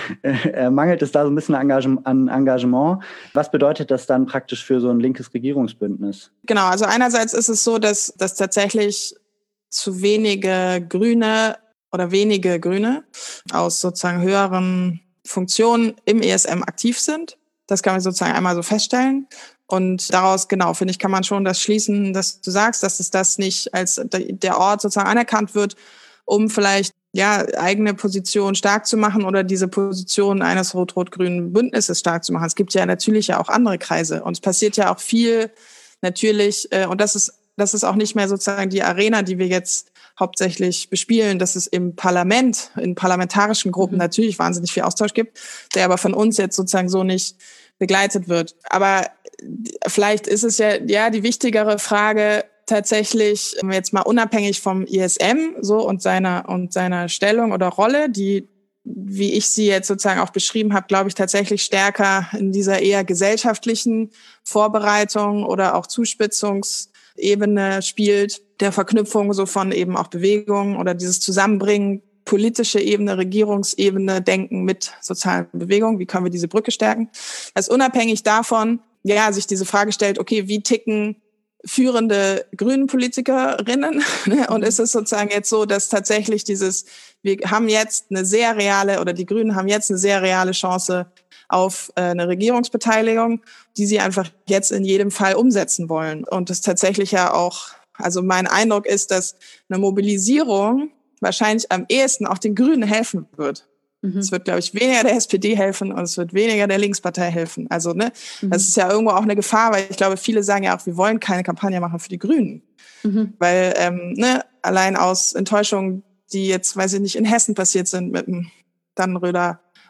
äh, mangelt es da so ein bisschen Engagement, an Engagement, was bedeutet das dann praktisch für so ein linkes Regierungsbündnis?
Genau, also einerseits ist es so, dass, dass tatsächlich zu wenige Grüne oder wenige Grüne aus sozusagen höheren Funktionen im E S M aktiv sind. Das kann man sozusagen einmal so feststellen. Und daraus, genau, finde ich, kann man schon das schließen, dass du sagst, dass es das nicht als der Ort sozusagen anerkannt wird, um vielleicht ja eigene Position stark zu machen oder diese Position eines rot-rot-grünen Bündnisses stark zu machen. Es gibt ja natürlich ja auch andere Kreise und es passiert ja auch viel natürlich äh, und das ist das ist auch nicht mehr sozusagen die Arena, die wir jetzt hauptsächlich bespielen, dass es im Parlament, in parlamentarischen Gruppen mhm. natürlich wahnsinnig viel Austausch gibt, der aber von uns jetzt sozusagen so nicht begleitet wird. Aber vielleicht ist es ja ja die wichtigere Frage, tatsächlich jetzt mal unabhängig vom I S M so und seiner und seiner Stellung oder Rolle, die, wie ich sie jetzt sozusagen auch beschrieben habe, glaube ich tatsächlich stärker in dieser eher gesellschaftlichen Vorbereitung oder auch Zuspitzungsebene spielt, der Verknüpfung so von eben auch Bewegungen oder dieses Zusammenbringen, politische Ebene, Regierungsebene, Denken mit sozialen Bewegungen, wie können wir diese Brücke stärken? Also unabhängig davon, ja, sich diese Frage stellt, okay, wie ticken führende grünen Politikerinnen und ist es sozusagen jetzt so, dass tatsächlich dieses, wir haben jetzt eine sehr reale oder die Grünen haben jetzt eine sehr reale Chance auf eine Regierungsbeteiligung, die sie einfach jetzt in jedem Fall umsetzen wollen und das tatsächlich ja auch, also mein Eindruck ist, dass eine Mobilisierung wahrscheinlich am ehesten auch den Grünen helfen wird. Mhm. Es wird, glaube ich, weniger der S P D helfen und es wird weniger der Linkspartei helfen. Also, ne, mhm. das ist ja irgendwo auch eine Gefahr, weil ich glaube, viele sagen ja auch, wir wollen keine Kampagne machen für die Grünen. Mhm. Weil, ähm, ne, allein aus Enttäuschungen, die jetzt, weiß ich nicht, in Hessen passiert sind mit dem Dannenröder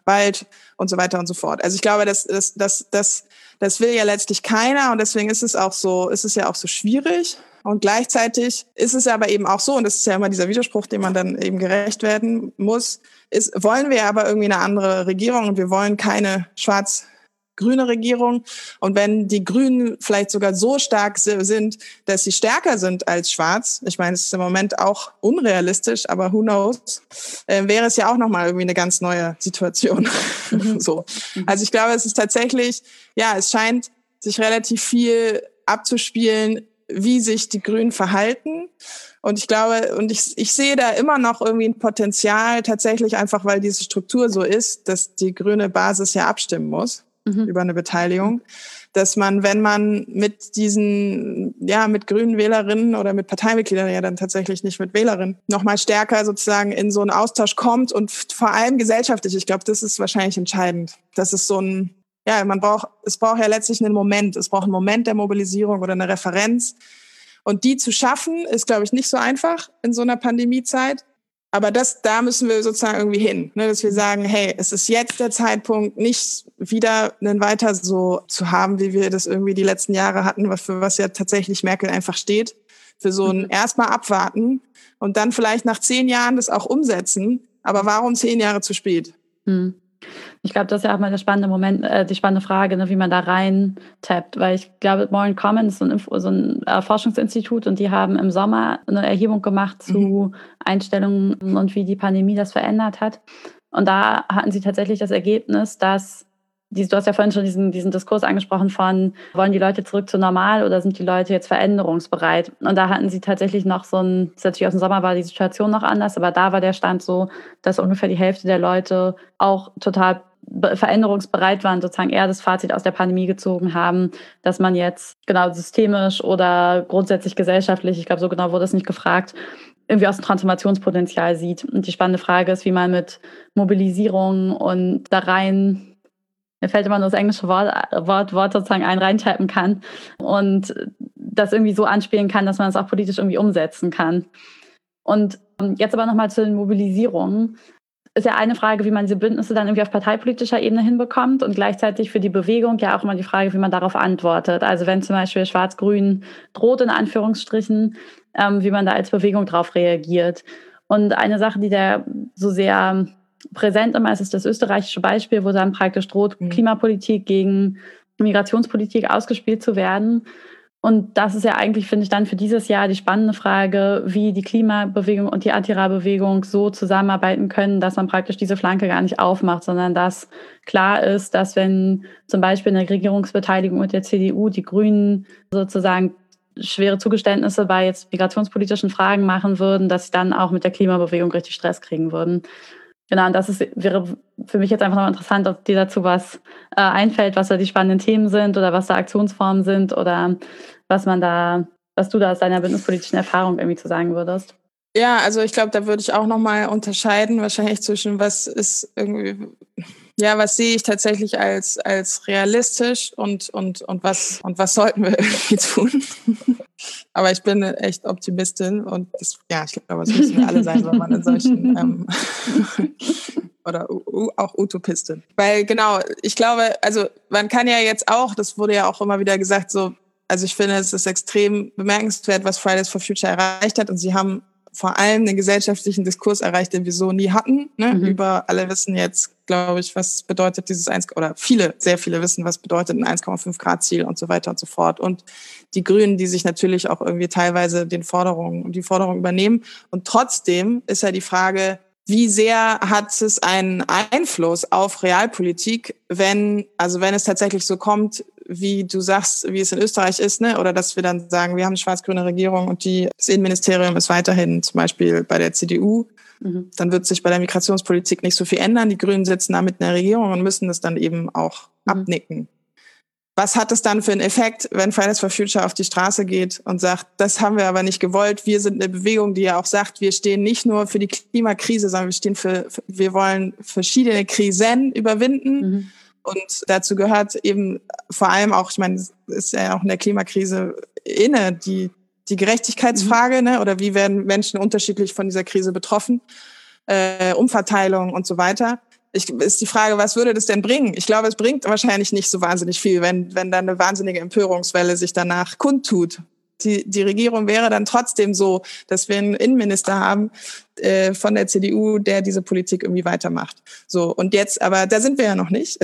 Wald und so weiter und so fort. Also ich glaube, das, das, das, das, das will ja letztlich keiner und deswegen ist es auch so, ist es ja auch so schwierig. Und gleichzeitig ist es aber eben auch so, und das ist ja immer dieser Widerspruch, dem man dann eben gerecht werden muss, ist, wollen wir aber irgendwie eine andere Regierung und wir wollen keine schwarz-grüne Regierung. Und wenn die Grünen vielleicht sogar so stark sind, dass sie stärker sind als schwarz, ich meine, es ist im Moment auch unrealistisch, aber who knows, äh, wäre es ja auch nochmal irgendwie eine ganz neue Situation. Mhm. So. Also ich glaube, es ist tatsächlich, ja, es scheint sich relativ viel abzuspielen, wie sich die Grünen verhalten. Und ich glaube, und ich, ich sehe da immer noch irgendwie ein Potenzial, tatsächlich einfach, weil diese Struktur so ist, dass die grüne Basis ja abstimmen muss mhm. über eine Beteiligung, dass man, wenn man mit diesen, ja, mit grünen Wählerinnen oder mit Parteimitgliedern, ja dann tatsächlich nicht mit Wählerinnen, nochmal stärker sozusagen in so einen Austausch kommt und vor allem gesellschaftlich, ich glaube, das ist wahrscheinlich entscheidend. Das ist so ein, ja, man braucht, es braucht ja letztlich einen Moment. Es braucht einen Moment der Mobilisierung oder eine Referenz. Und die zu schaffen, ist, glaube ich, nicht so einfach in so einer Pandemiezeit. Aber das, da müssen wir sozusagen irgendwie hin, ne, dass wir sagen, hey, es ist jetzt der Zeitpunkt, nicht wieder einen weiter so zu haben, wie wir das irgendwie die letzten Jahre hatten, für was ja tatsächlich Merkel einfach steht. Für so ein erstmal abwarten und dann vielleicht nach zehn Jahren das auch umsetzen. Aber warum zehn Jahre zu spät?
Hm. Ich glaube, das ist ja auch mal der spannende Moment, äh, die spannende Frage, ne, wie man da rein tappt. Weil ich glaube, Morin Commons ist so ein, so ein äh, Forschungsinstitut und die haben im Sommer eine Erhebung gemacht zu mhm. Einstellungen und wie die Pandemie das verändert hat. Und da hatten sie tatsächlich das Ergebnis, dass, die, du hast ja vorhin schon diesen, diesen Diskurs angesprochen von, wollen die Leute zurück zu normal oder sind die Leute jetzt veränderungsbereit? Und da hatten sie tatsächlich noch so ein, das natürlich aus dem Sommer war die Situation noch anders, aber da war der Stand so, dass ungefähr die Hälfte der Leute auch total veränderungsbereit waren, sozusagen eher das Fazit aus der Pandemie gezogen haben, dass man jetzt genau systemisch oder grundsätzlich gesellschaftlich, ich glaube, so genau wurde es nicht gefragt, irgendwie aus dem Transformationspotenzial sieht. Und die spannende Frage ist, wie man mit Mobilisierung und da rein, mir fällt immer nur das englische Wort, Wort, Wort sozusagen ein, reintappen kann und das irgendwie so anspielen kann, dass man es auch politisch irgendwie umsetzen kann. Und jetzt aber nochmal zu den Mobilisierungen. Ist ja eine Frage, wie man diese Bündnisse dann irgendwie auf parteipolitischer Ebene hinbekommt und gleichzeitig für die Bewegung ja auch immer die Frage, wie man darauf antwortet. Also wenn zum Beispiel Schwarz-Grün droht, in Anführungsstrichen, ähm, wie man da als Bewegung drauf reagiert. Und eine Sache, die da so sehr präsent immer ist, ist das österreichische Beispiel, wo dann praktisch droht, mhm. Klimapolitik gegen Migrationspolitik ausgespielt zu werden. Und das ist ja eigentlich, finde ich, dann für dieses Jahr die spannende Frage, wie die Klimabewegung und die Antira-Bewegung so zusammenarbeiten können, dass man praktisch diese Flanke gar nicht aufmacht, sondern dass klar ist, dass wenn zum Beispiel eine Regierungsbeteiligung mit der C D U die Grünen sozusagen schwere Zugeständnisse bei jetzt migrationspolitischen Fragen machen würden, dass sie dann auch mit der Klimabewegung richtig Stress kriegen würden. Genau, und das ist, wäre für mich jetzt einfach noch interessant, ob dir dazu was äh, einfällt, was da die spannenden Themen sind oder was da Aktionsformen sind oder was man da, was du da aus deiner bündnispolitischen Erfahrung irgendwie zu sagen würdest.
Ja, also ich glaube, da würde ich auch nochmal unterscheiden, wahrscheinlich zwischen was ist irgendwie, ja, was sehe ich tatsächlich als, als realistisch und, und, und was, und was sollten wir irgendwie tun. Aber ich bin echt Optimistin und das, ja, ich glaube, das müssen wir alle sein, wenn man in solchen, ähm, oder uh, auch Utopistin. Weil genau, ich glaube, also man kann ja jetzt auch, das wurde ja auch immer wieder gesagt, so, also ich finde, es ist extrem bemerkenswert, was Fridays for Future erreicht hat und sie haben vor allem den gesellschaftlichen Diskurs erreicht, den wir so nie hatten. Ne? Mhm. Über alle wissen jetzt, glaube ich, was bedeutet dieses eins, oder viele, sehr viele wissen, was bedeutet ein eins Komma fünf Grad Ziel und so weiter und so fort. Und die Grünen, die sich natürlich auch irgendwie teilweise den Forderungen, die Forderungen übernehmen. Und trotzdem ist ja die Frage, wie sehr hat es einen Einfluss auf Realpolitik, wenn, also wenn es tatsächlich so kommt, wie du sagst, wie es in Österreich ist, ne? Oder dass wir dann sagen, wir haben eine schwarz-grüne Regierung und die, das Innenministerium ist weiterhin zum Beispiel bei der C D U. Mhm. Dann wird sich bei der Migrationspolitik nicht so viel ändern. Die Grünen sitzen da mit in der Regierung und müssen das dann eben auch mhm. abnicken. Was hat es dann für einen Effekt, wenn Fridays for Future auf die Straße geht und sagt, das haben wir aber nicht gewollt. Wir sind eine Bewegung, die ja auch sagt, wir stehen nicht nur für die Klimakrise, sondern wir stehen für, wir wollen verschiedene Krisen überwinden. Mhm. Und dazu gehört eben vor allem auch, ich meine, es ist ja auch in der Klimakrise inne, die, die Gerechtigkeitsfrage, mhm. ne? Oder wie werden Menschen unterschiedlich von dieser Krise betroffen, äh, Umverteilung und so weiter. Ich, ist die Frage, was würde das denn bringen? Ich glaube, es bringt wahrscheinlich nicht so wahnsinnig viel, wenn, wenn dann eine wahnsinnige Empörungswelle sich danach kundtut. Die, die Regierung wäre dann trotzdem so, dass wir einen Innenminister haben äh, von der C D U, der diese Politik irgendwie weitermacht. So, und jetzt, aber da sind wir ja noch nicht.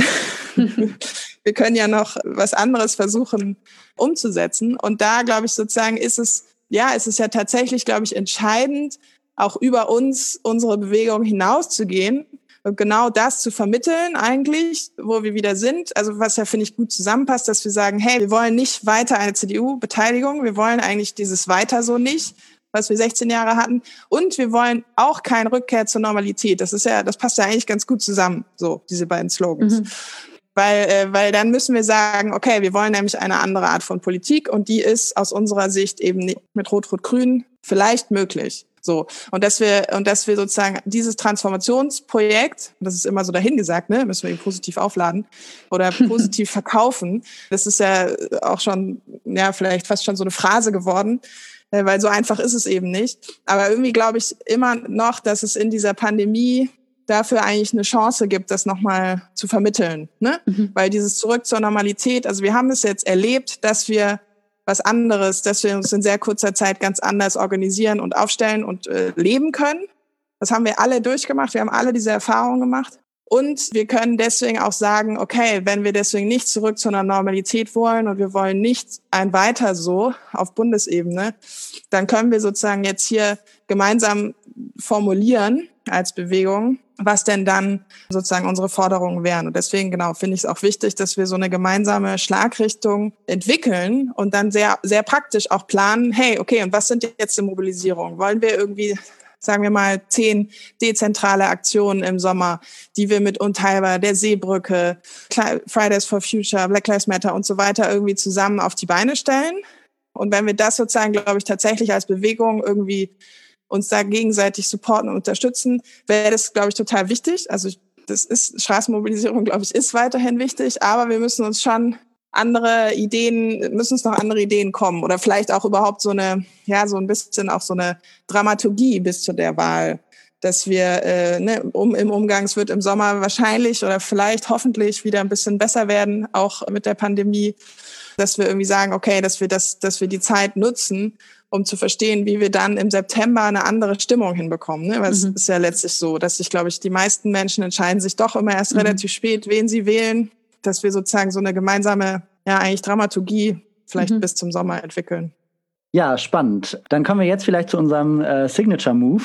Wir können ja noch was anderes versuchen umzusetzen. Und da, glaube ich, sozusagen ist es, ja, ist es ja tatsächlich, glaube ich, entscheidend, auch über uns, unsere Bewegung hinauszugehen und genau das zu vermitteln eigentlich, wo wir wieder sind. Also was ja, finde ich, gut zusammenpasst, dass wir sagen, hey, wir wollen nicht weiter eine C D U-Beteiligung, wir wollen eigentlich dieses weiter so nicht, was wir sechzehn Jahre hatten. Und wir wollen auch keine Rückkehr zur Normalität. Das ist ja, das passt ja eigentlich ganz gut zusammen, so, diese beiden Slogans. Mhm. Weil, äh, weil dann müssen wir sagen, okay, wir wollen nämlich eine andere Art von Politik und die ist aus unserer Sicht eben nicht mit Rot-Rot-Grün vielleicht möglich. So. Und dass wir, und dass wir sozusagen dieses Transformationsprojekt, das ist immer so dahingesagt, ne, müssen wir eben positiv aufladen oder positiv verkaufen. Das ist ja auch schon, ja, vielleicht fast schon so eine Phrase geworden, weil so einfach ist es eben nicht. Aber irgendwie glaube ich immer noch, dass es in dieser Pandemie dafür eigentlich eine Chance gibt, das nochmal zu vermitteln, ne? Mhm. Weil dieses Zurück zur Normalität, also wir haben es jetzt erlebt, dass wir was anderes, dass wir uns in sehr kurzer Zeit ganz anders organisieren und aufstellen und äh, leben können. Das haben wir alle durchgemacht, wir haben alle diese Erfahrungen gemacht. Und wir können deswegen auch sagen, okay, wenn wir deswegen nicht zurück zu einer Normalität wollen und wir wollen nicht ein Weiter so auf Bundesebene, dann können wir sozusagen jetzt hier gemeinsam formulieren als Bewegung, was denn dann sozusagen unsere Forderungen wären. Und deswegen, genau, finde ich es auch wichtig, dass wir so eine gemeinsame Schlagrichtung entwickeln und dann sehr, sehr praktisch auch planen, hey, okay, und was sind jetzt die Mobilisierungen? Wollen wir irgendwie, sagen wir mal, zehn dezentrale Aktionen im Sommer, die wir mit Unteilbar, der Seebrücke, Fridays for Future, Black Lives Matter und so weiter irgendwie zusammen auf die Beine stellen? Und wenn wir das sozusagen, glaube ich, tatsächlich als Bewegung irgendwie uns da gegenseitig supporten und unterstützen, wäre das, glaube ich, total wichtig. Also das ist, Straßenmobilisierung, glaube ich, ist weiterhin wichtig, aber wir müssen uns schon andere Ideen, müssen uns noch andere Ideen kommen oder vielleicht auch überhaupt so eine, ja, so ein bisschen auch so eine Dramaturgie bis zu der Wahl, dass wir äh, ne, um, im Umgang, es wird im Sommer wahrscheinlich oder vielleicht hoffentlich wieder ein bisschen besser werden, auch mit der Pandemie, dass wir irgendwie sagen, okay, dass wir das, dass wir die Zeit nutzen, um zu verstehen, wie wir dann im September eine andere Stimmung hinbekommen. Ne? Weil mhm. es ist ja letztlich so, dass sich, glaube ich, die meisten Menschen entscheiden sich doch immer erst mhm. relativ spät, wen sie wählen, dass wir sozusagen so eine gemeinsame, ja, eigentlich Dramaturgie vielleicht mhm. bis zum Sommer entwickeln.
Ja, spannend. Dann kommen wir jetzt vielleicht zu unserem äh, Signature-Move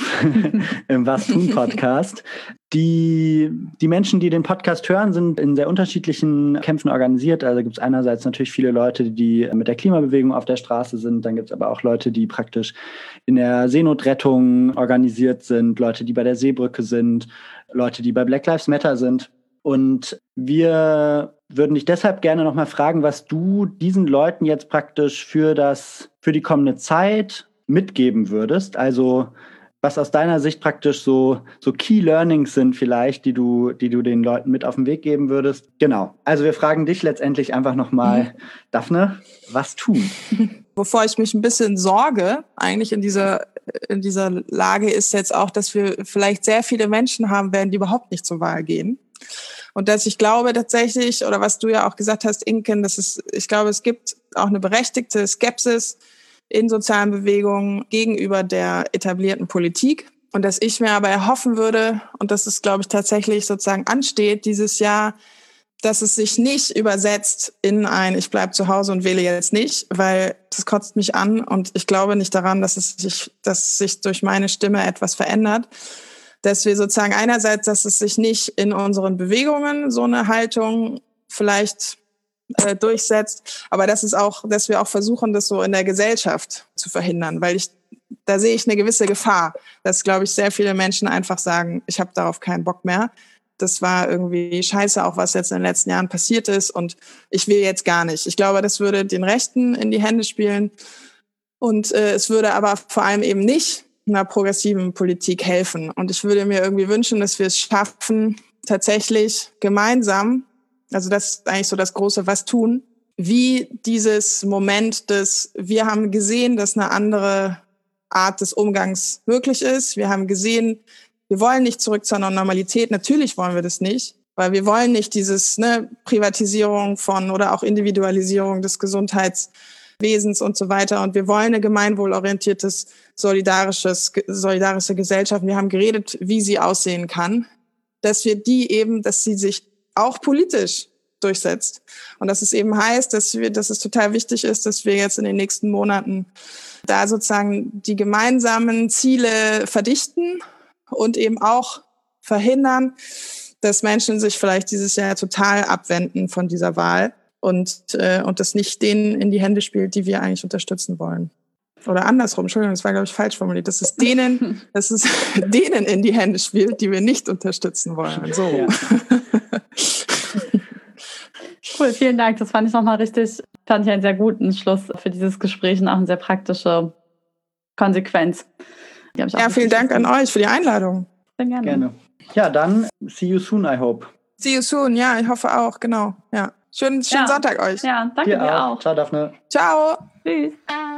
im Was tun Podcast. Die, die Menschen, die den Podcast hören, sind in sehr unterschiedlichen Kämpfen organisiert. Also gibt es einerseits natürlich viele Leute, die mit der Klimabewegung auf der Straße sind. Dann gibt es aber auch Leute, die praktisch in der Seenotrettung organisiert sind, Leute, die bei der Seebrücke sind, Leute, die bei Black Lives Matter sind. Und wir würden dich deshalb gerne nochmal fragen, was du diesen Leuten jetzt praktisch für das, für die kommende Zeit mitgeben würdest. Also was aus deiner Sicht praktisch so, so Key Learnings sind vielleicht, die du, die du den Leuten mit auf den Weg geben würdest. Genau. Also wir fragen dich letztendlich einfach nochmal, mhm. Daphne, was tun?
Bevor ich mich ein bisschen sorge, eigentlich in dieser, in dieser Lage ist jetzt auch, dass wir vielleicht sehr viele Menschen haben werden, die überhaupt nicht zur Wahl gehen. Und dass ich glaube tatsächlich, oder was du ja auch gesagt hast, Inken, dass es, ich glaube, es gibt auch eine berechtigte Skepsis in sozialen Bewegungen gegenüber der etablierten Politik. Und dass ich mir aber erhoffen würde, und dass es, glaube ich, tatsächlich sozusagen ansteht dieses Jahr, dass es sich nicht übersetzt in ein, ich bleib zu Hause und wähle jetzt nicht, weil das kotzt mich an und ich glaube nicht daran, dass es sich, dass sich durch meine Stimme etwas verändert. Dass wir sozusagen einerseits, dass es sich nicht in unseren Bewegungen so eine Haltung vielleicht äh, durchsetzt, aber dass es auch, dass wir auch versuchen, das so in der Gesellschaft zu verhindern, weil ich, da sehe ich eine gewisse Gefahr, dass, glaube ich, sehr viele Menschen einfach sagen, ich habe darauf keinen Bock mehr. Das war irgendwie scheiße, auch was jetzt in den letzten Jahren passiert ist und ich will jetzt gar nicht. Ich glaube, das würde den Rechten in die Hände spielen und äh, es würde aber vor allem eben nicht einer progressiven Politik helfen. Und ich würde mir irgendwie wünschen, dass wir es schaffen, tatsächlich gemeinsam, also das ist eigentlich so das große Was tun, wie dieses Moment des, wir haben gesehen, dass eine andere Art des Umgangs möglich ist. Wir haben gesehen, wir wollen nicht zurück zur Normalität. Natürlich wollen wir das nicht, weil wir wollen nicht dieses ne, Privatisierung von oder auch Individualisierung des Gesundheitswesens und so weiter. Und wir wollen eine gemeinwohlorientiertes, solidarisches, solidarische Gesellschaft. Wir haben geredet, wie sie aussehen kann, dass wir die eben, dass sie sich auch politisch durchsetzt. Und dass es eben heißt, dass wir, dass es total wichtig ist, dass wir jetzt in den nächsten Monaten da sozusagen die gemeinsamen Ziele verdichten und eben auch verhindern, dass Menschen sich vielleicht dieses Jahr total abwenden von dieser Wahl und, äh, und das nicht denen in die Hände spielt, die wir eigentlich unterstützen wollen. Oder andersrum, Entschuldigung, das war, glaube ich, falsch formuliert, dass es denen, dass es denen in die Hände spielt, die wir nicht unterstützen wollen. So. Ja.
Cool, vielen Dank. Das fand ich nochmal richtig, fand ich einen sehr guten Schluss für dieses Gespräch und auch eine sehr praktische Konsequenz. Die ich auch
ja, vielen Dank an euch für die Einladung.
Sehr gerne.
Gerne. Ja, dann see you soon, I hope.
See you soon, ja, ich hoffe auch, genau. Ja. Schönen, schönen
ja.
Sonntag euch.
Ja, danke dir, dir auch. auch.
Ciao, Daphne.
Ciao.
Tschüss.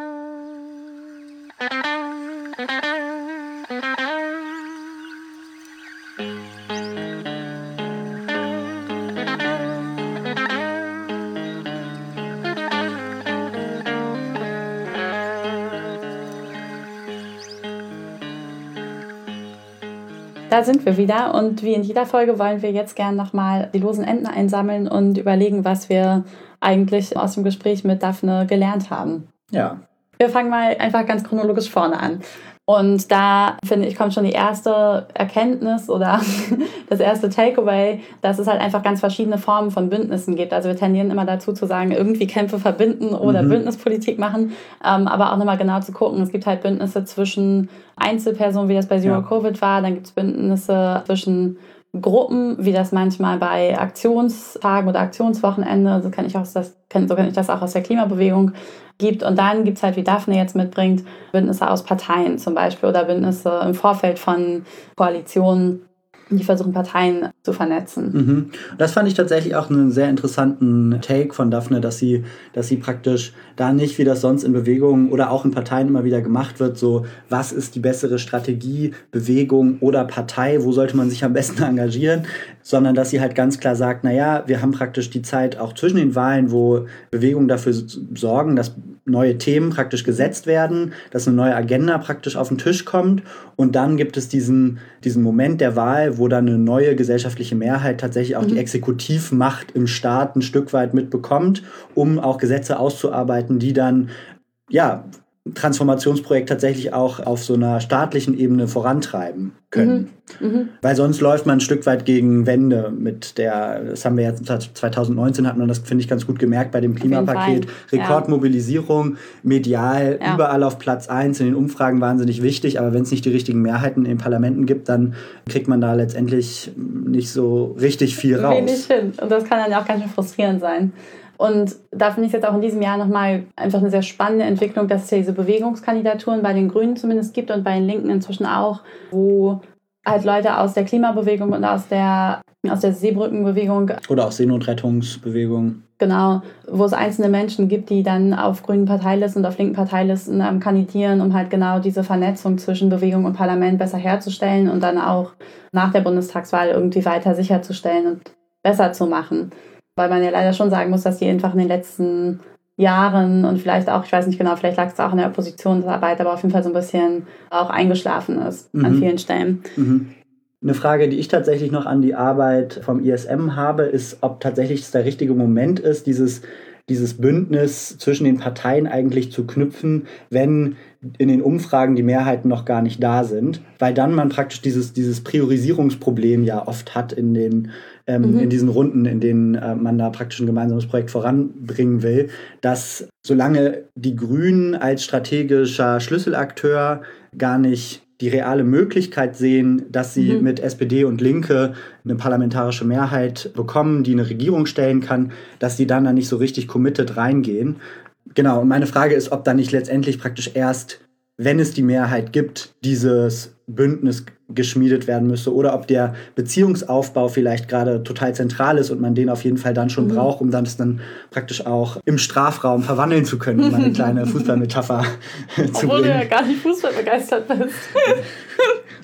Da sind wir wieder und wie in jeder Folge wollen wir jetzt gerne nochmal die losen Enden einsammeln und überlegen, was wir eigentlich aus dem Gespräch mit Daphne gelernt haben.
Ja.
Wir fangen mal einfach ganz chronologisch vorne an. Und da, finde ich, kommt schon die erste Erkenntnis oder das erste Takeaway, dass es halt einfach ganz verschiedene Formen von Bündnissen gibt. Also wir tendieren immer dazu zu sagen, irgendwie Kämpfe verbinden oder mhm. Bündnispolitik machen, ähm, aber auch nochmal genau zu gucken. Es gibt halt Bündnisse zwischen Einzelpersonen, wie das bei Zero ja. Covid war, dann gibt es Bündnisse zwischen Gruppen, wie das manchmal bei Aktionstagen oder Aktionswochenende, so kann ich auch das, so kann ich das auch aus der Klimabewegung gibt. Und dann gibt es halt, wie Daphne jetzt mitbringt, Bündnisse aus Parteien zum Beispiel oder Bündnisse im Vorfeld von Koalitionen, die versuchen, Parteien zu vernetzen.
Mhm. Das fand ich tatsächlich auch einen sehr interessanten Take von Daphne, dass sie, dass sie praktisch da nicht, wie das sonst in Bewegungen oder auch in Parteien immer wieder gemacht wird, so, was ist die bessere Strategie, Bewegung oder Partei, wo sollte man sich am besten engagieren, sondern dass sie halt ganz klar sagt, naja, wir haben praktisch die Zeit auch zwischen den Wahlen, wo Bewegungen dafür sorgen, dass neue Themen praktisch gesetzt werden, dass eine neue Agenda praktisch auf den Tisch kommt und dann gibt es diesen, diesen Moment der Wahl, wo dann eine neue gesellschaftliche Mehrheit tatsächlich auch mhm. die Exekutivmacht im Staat ein Stück weit mitbekommt, um auch Gesetze auszuarbeiten, die dann, ja, Transformationsprojekt tatsächlich auch auf so einer staatlichen Ebene vorantreiben können. Mhm. Mhm. Weil sonst läuft man ein Stück weit gegen Wände mit der, das haben wir jetzt zwanzig neunzehn hatten und das finde ich ganz gut gemerkt bei dem Klimapaket. Rekordmobilisierung, medial, ja. überall auf Platz eins, in den Umfragen wahnsinnig wichtig, aber wenn es nicht die richtigen Mehrheiten in den Parlamenten gibt, dann kriegt man da letztendlich nicht so richtig viel raus.
Wenig hin. Und das kann dann auch ganz schön frustrierend sein. Und da finde ich jetzt auch in diesem Jahr nochmal einfach eine sehr spannende Entwicklung, dass es ja diese Bewegungskandidaturen bei den Grünen zumindest gibt und bei den Linken inzwischen auch, wo halt Leute aus der Klimabewegung und aus der, aus der Seebrückenbewegung
oder auch Seenotrettungsbewegung.
Genau, wo es einzelne Menschen gibt, die dann auf grünen Parteilisten und auf linken Parteilisten ähm, kandidieren, um halt genau diese Vernetzung zwischen Bewegung und Parlament besser herzustellen und dann auch nach der Bundestagswahl irgendwie weiter sicherzustellen und besser zu machen. Weil man ja leider schon sagen muss, dass die einfach in den letzten Jahren und vielleicht auch, ich weiß nicht genau, vielleicht lag es auch in der Oppositionsarbeit, aber auf jeden Fall so ein bisschen auch eingeschlafen ist mhm. an vielen Stellen.
Mhm. Eine Frage, die ich tatsächlich noch an die Arbeit vom I S M habe, ist, ob tatsächlich es der richtige Moment ist, dieses, dieses Bündnis zwischen den Parteien eigentlich zu knüpfen, wenn in den Umfragen die Mehrheiten noch gar nicht da sind, weil dann man praktisch dieses, dieses Priorisierungsproblem ja oft hat in den ähm, mhm. in diesen Runden, in denen äh, man da praktisch ein gemeinsames Projekt voranbringen will, dass solange die Grünen als strategischer Schlüsselakteur gar nicht die reale Möglichkeit sehen, dass sie mhm. mit S P D und Linke eine parlamentarische Mehrheit bekommen, die eine Regierung stellen kann, dass die dann da nicht so richtig committed reingehen. Genau, und meine Frage ist, ob da nicht letztendlich praktisch erst, wenn es die Mehrheit gibt, dieses Bündnis geschmiedet werden müsste oder ob der Beziehungsaufbau vielleicht gerade total zentral ist und man den auf jeden Fall dann schon mhm. braucht, um dann das dann praktisch auch im Strafraum verwandeln zu können, um eine kleine Fußballmetapher zu
Obwohl
bringen.
du ja gar nicht Fußball begeistert bist.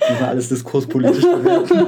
Müssen wir alles diskurspolitisch bewerten.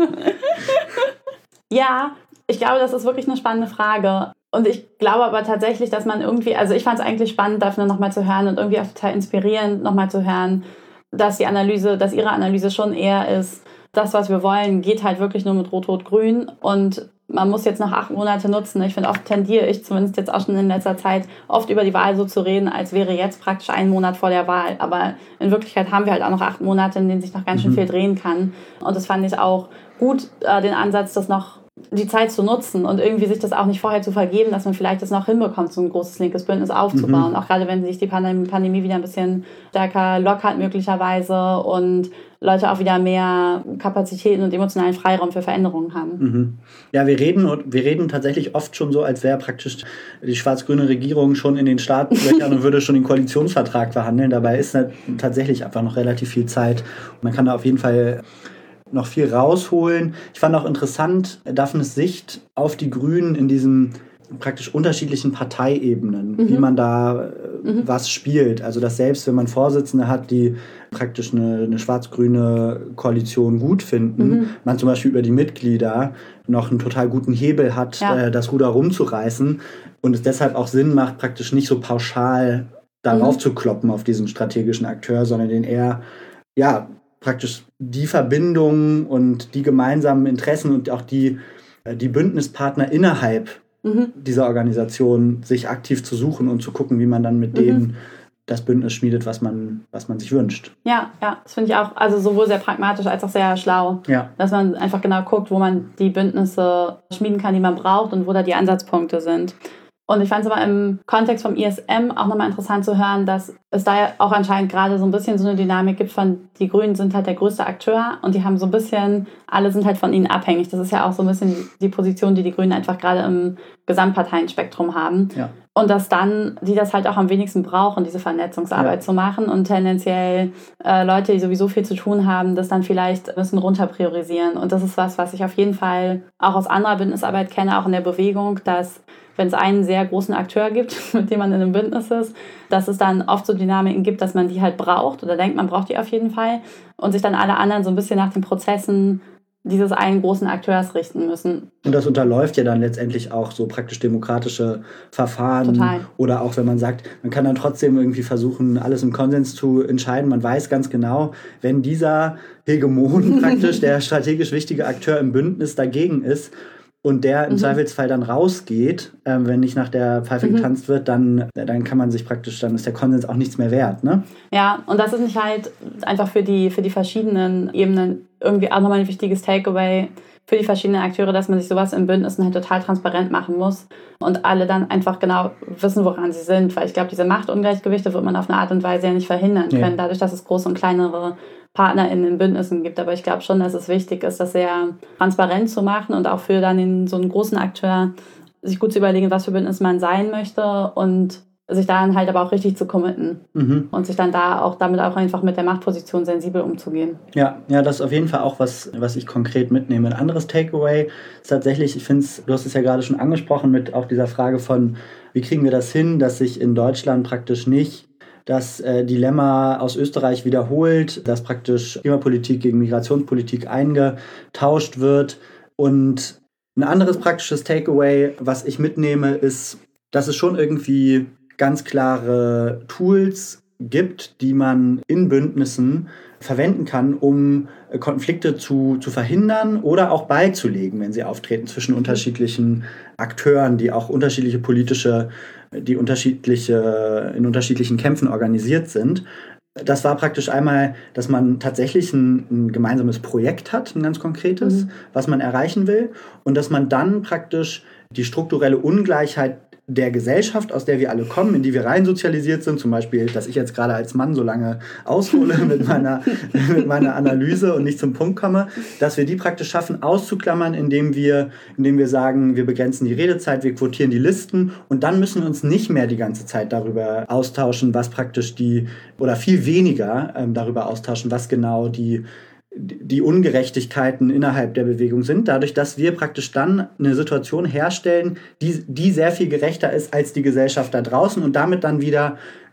Ja, ich glaube, das ist wirklich eine spannende Frage. Und ich glaube aber tatsächlich, dass man irgendwie, also ich fand es eigentlich spannend, Daphne nochmal zu hören und irgendwie auch total inspirierend nochmal zu hören, dass die Analyse, dass ihre Analyse schon eher ist, das, was wir wollen, geht halt wirklich nur mit Rot-Rot-Grün und man muss jetzt noch acht Monate nutzen. Ich finde, oft tendiere ich zumindest jetzt auch schon in letzter Zeit oft über die Wahl so zu reden, als wäre jetzt praktisch ein Monat vor der Wahl. Aber in Wirklichkeit haben wir halt auch noch acht Monate, in denen sich noch ganz schön viel drehen kann. Und das fand ich auch gut, äh, den Ansatz, das noch die Zeit zu nutzen und irgendwie sich das auch nicht vorher zu vergeben, dass man vielleicht das noch hinbekommt, so ein großes linkes Bündnis aufzubauen. Mhm. Auch gerade, wenn sich die Pandemie wieder ein bisschen stärker lockert möglicherweise und Leute auch wieder mehr Kapazitäten und emotionalen Freiraum für Veränderungen haben.
Mhm. Ja, wir reden wir reden tatsächlich oft schon so, als wäre praktisch die schwarz-grüne Regierung schon in den Startlöchern und würde schon den Koalitionsvertrag verhandeln. Dabei ist tatsächlich einfach noch relativ viel Zeit. Man kann da auf jeden Fall noch viel rausholen. Ich fand auch interessant, Daphnes Sicht auf die Grünen in diesen praktisch unterschiedlichen Parteiebenen, mhm. wie man da äh, mhm. was spielt. Also dass selbst wenn man Vorsitzende hat, die praktisch eine, eine schwarz-grüne Koalition gut finden, mhm. man zum Beispiel über die Mitglieder noch einen total guten Hebel hat, ja. äh, das Ruder rumzureißen und es deshalb auch Sinn macht, praktisch nicht so pauschal darauf mhm. zu kloppen auf diesen strategischen Akteur, sondern den eher, ja, praktisch die Verbindungen und die gemeinsamen Interessen und auch die, die Bündnispartner innerhalb mhm. dieser Organisation sich aktiv zu suchen und zu gucken, wie man dann mit mhm. denen das Bündnis schmiedet, was man, was man sich wünscht.
Ja, ja, das finde ich auch, also sowohl sehr pragmatisch als auch sehr schlau, ja. dass man einfach genau guckt, wo man die Bündnisse schmieden kann, die man braucht und wo da die Ansatzpunkte sind. Und ich fand es aber im Kontext vom I S M auch nochmal interessant zu hören, dass es da ja auch anscheinend gerade so ein bisschen so eine Dynamik gibt von, die Grünen sind halt der größte Akteur und die haben so ein bisschen, alle sind halt von ihnen abhängig. Das ist ja auch so ein bisschen die Position, die die Grünen einfach gerade im Gesamtparteienspektrum haben. Ja. Und dass dann, die das halt auch am wenigsten brauchen, diese Vernetzungsarbeit ja. zu machen und tendenziell äh, Leute, die sowieso viel zu tun haben, das dann vielleicht ein bisschen runter priorisieren. Und das ist was, was ich auf jeden Fall auch aus anderer Bündnisarbeit kenne, auch in der Bewegung, dass wenn es einen sehr großen Akteur gibt, mit dem man in einem Bündnis ist, dass es dann oft so Dynamiken gibt, dass man die halt braucht oder denkt, man braucht die auf jeden Fall und sich dann alle anderen so ein bisschen nach den Prozessen dieses einen großen Akteurs richten müssen.
Und das unterläuft ja dann letztendlich auch so praktisch demokratische Verfahren.
Total.
Oder auch wenn man sagt, man kann dann trotzdem irgendwie versuchen, alles im Konsens zu entscheiden. Man weiß ganz genau, wenn dieser Hegemon praktisch, der strategisch wichtige Akteur im Bündnis dagegen ist, und der im mhm. Zweifelsfall dann rausgeht, äh, wenn nicht nach der Pfeife mhm. getanzt wird, dann, dann kann man sich praktisch, dann ist der Konsens auch nichts mehr wert, ne?
Ja, und das ist nicht halt einfach für die, für die verschiedenen Ebenen irgendwie auch nochmal ein wichtiges Takeaway für die verschiedenen Akteure, dass man sich sowas in Bündnissen halt total transparent machen muss und alle dann einfach genau wissen, woran sie sind, weil ich glaube, diese Machtungleichgewichte wird man auf eine Art und Weise ja nicht verhindern können, ja. dadurch, dass es große und kleinere Partner in den Bündnissen gibt. Aber ich glaube schon, dass es wichtig ist, das sehr transparent zu machen und auch für dann den, so einen großen Akteur sich gut zu überlegen, was für Bündnis man sein möchte und sich dann halt aber auch richtig zu committen mhm. und sich dann da auch damit auch einfach mit der Machtposition sensibel umzugehen.
Ja, ja, das ist auf jeden Fall auch was, was ich konkret mitnehme. Ein anderes Takeaway ist tatsächlich, ich finde es, du hast es ja gerade schon angesprochen mit auch dieser Frage von, wie kriegen wir das hin, dass sich in Deutschland praktisch nicht das äh, Dilemma aus Österreich wiederholt, dass praktisch Klimapolitik gegen Migrationspolitik eingetauscht wird. Und ein anderes praktisches Takeaway, was ich mitnehme, ist, dass es schon irgendwie ganz klare Tools gibt, die man in Bündnissen verwenden kann, um Konflikte zu, zu verhindern oder auch beizulegen, wenn sie auftreten zwischen unterschiedlichen Akteuren, die auch unterschiedliche politische, die unterschiedliche, in unterschiedlichen Kämpfen organisiert sind. Das war praktisch einmal, dass man tatsächlich ein, ein gemeinsames Projekt hat, ein ganz konkretes, mhm. was man erreichen will, und dass man dann praktisch die strukturelle Ungleichheit der Gesellschaft, aus der wir alle kommen, in die wir rein sozialisiert sind, zum Beispiel, dass ich jetzt gerade als Mann so lange aushole mit meiner, mit meiner Analyse und nicht zum Punkt komme, dass wir die praktisch schaffen, auszuklammern, indem wir, indem wir sagen, wir begrenzen die Redezeit, wir quotieren die Listen, und dann müssen wir uns nicht mehr die ganze Zeit darüber austauschen, was praktisch die, oder viel weniger ähm, darüber austauschen, was genau die die Ungerechtigkeiten innerhalb der Bewegung sind, dadurch, dass wir praktisch dann eine Situation herstellen, die, die sehr viel gerechter ist als die Gesellschaft da draußen und damit dann wieder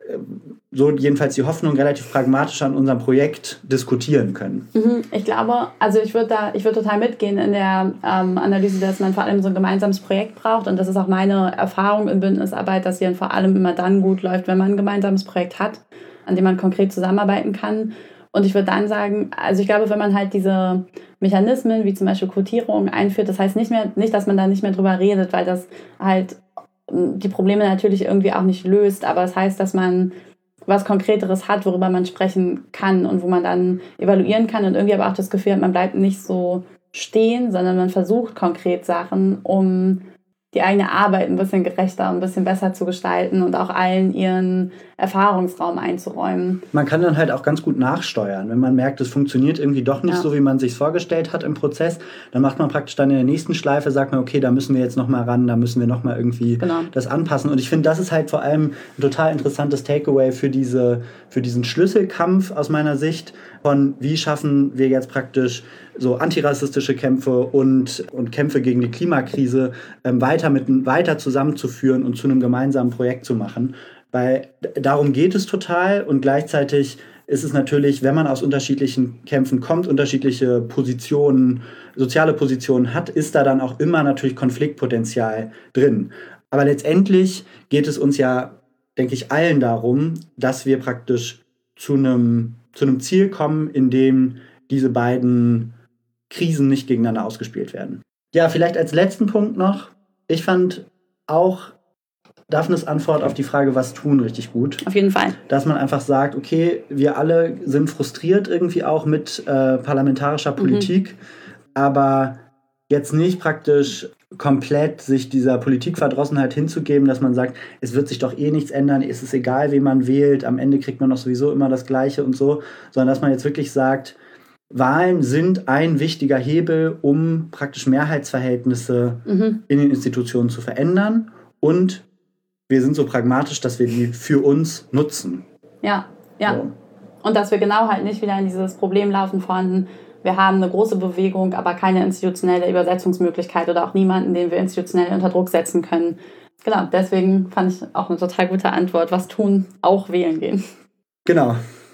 so jedenfalls die Hoffnung, relativ pragmatisch an unserem Projekt diskutieren können.
Ich glaube, also ich würde da, ich würde total mitgehen in der ähm, Analyse, dass man vor allem so ein gemeinsames Projekt braucht. Und das ist auch meine Erfahrung in Bündnisarbeit, dass hier vor allem immer dann gut läuft, wenn man ein gemeinsames Projekt hat, an dem man konkret zusammenarbeiten kann. Und ich würde dann sagen, also ich glaube, wenn man halt diese Mechanismen wie zum Beispiel Quotierung einführt, das heißt nicht mehr, nicht, dass man da nicht mehr drüber redet, weil das halt die Probleme natürlich irgendwie auch nicht löst, aber es das heißt, dass man was Konkreteres hat, worüber man sprechen kann und wo man dann evaluieren kann und irgendwie aber auch das Gefühl hat, man bleibt nicht so stehen, sondern man versucht konkret Sachen, um die eigene Arbeit ein bisschen gerechter und ein bisschen besser zu gestalten und auch allen ihren Erfahrungsraum einzuräumen.
Man kann dann halt auch ganz gut nachsteuern. Wenn man merkt, es funktioniert irgendwie doch nicht
ja.
so, wie man es sich vorgestellt hat im Prozess, dann macht man praktisch dann in der nächsten Schleife, sagt man, okay, da müssen wir jetzt nochmal ran, da müssen wir nochmal irgendwie genau. das anpassen. Und ich finde, das ist halt vor allem ein total interessantes Takeaway für, diese, für diesen Schlüsselkampf aus meiner Sicht von, wie schaffen wir jetzt praktisch so antirassistische Kämpfe und, und Kämpfe gegen die Klimakrise ähm, weiter, mit, weiter zusammenzuführen und zu einem gemeinsamen Projekt zu machen. Weil darum geht es total und gleichzeitig ist es natürlich, wenn man aus unterschiedlichen Kämpfen kommt, unterschiedliche Positionen, soziale Positionen hat, ist da dann auch immer natürlich Konfliktpotenzial drin. Aber letztendlich geht es uns ja, denke ich, allen darum, dass wir praktisch zu einem, zu einem Ziel kommen, in dem diese beiden Krisen nicht gegeneinander ausgespielt werden. Ja, vielleicht als letzten Punkt noch. Ich fand auch Daphnes Antwort auf die Frage, was tun, richtig gut.
Auf jeden Fall.
Dass man einfach sagt, okay, wir alle sind frustriert irgendwie auch mit äh, parlamentarischer Politik, mhm. aber jetzt nicht praktisch komplett sich dieser Politikverdrossenheit hinzugeben, dass man sagt, es wird sich doch eh nichts ändern, es ist egal, wen man wählt, am Ende kriegt man doch sowieso immer das Gleiche und so, sondern dass man jetzt wirklich sagt, Wahlen sind ein wichtiger Hebel, um praktisch Mehrheitsverhältnisse mhm. in den Institutionen zu verändern und wir sind so pragmatisch, dass wir die für uns nutzen.
Ja, ja. So. Und dass wir genau halt nicht wieder in dieses Problem laufen von, wir haben eine große Bewegung, aber keine institutionelle Übersetzungsmöglichkeit oder auch niemanden, den wir institutionell unter Druck setzen können. Genau, deswegen fand ich auch eine total gute Antwort. Was tun? Auch wählen gehen.
Genau.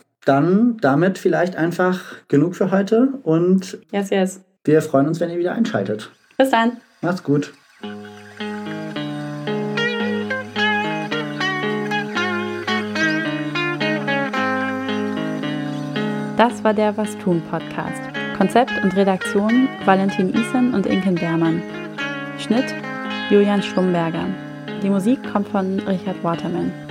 Dann damit vielleicht einfach genug für heute und
yes, yes.
wir freuen uns, wenn ihr wieder einschaltet.
Bis dann.
Macht's gut.
Das war der Was tun Podcast. Konzept und Redaktion Valentin Isen und Inken Beermann. Schnitt Julian Schlumberger. Die Musik kommt von Richard Waterman.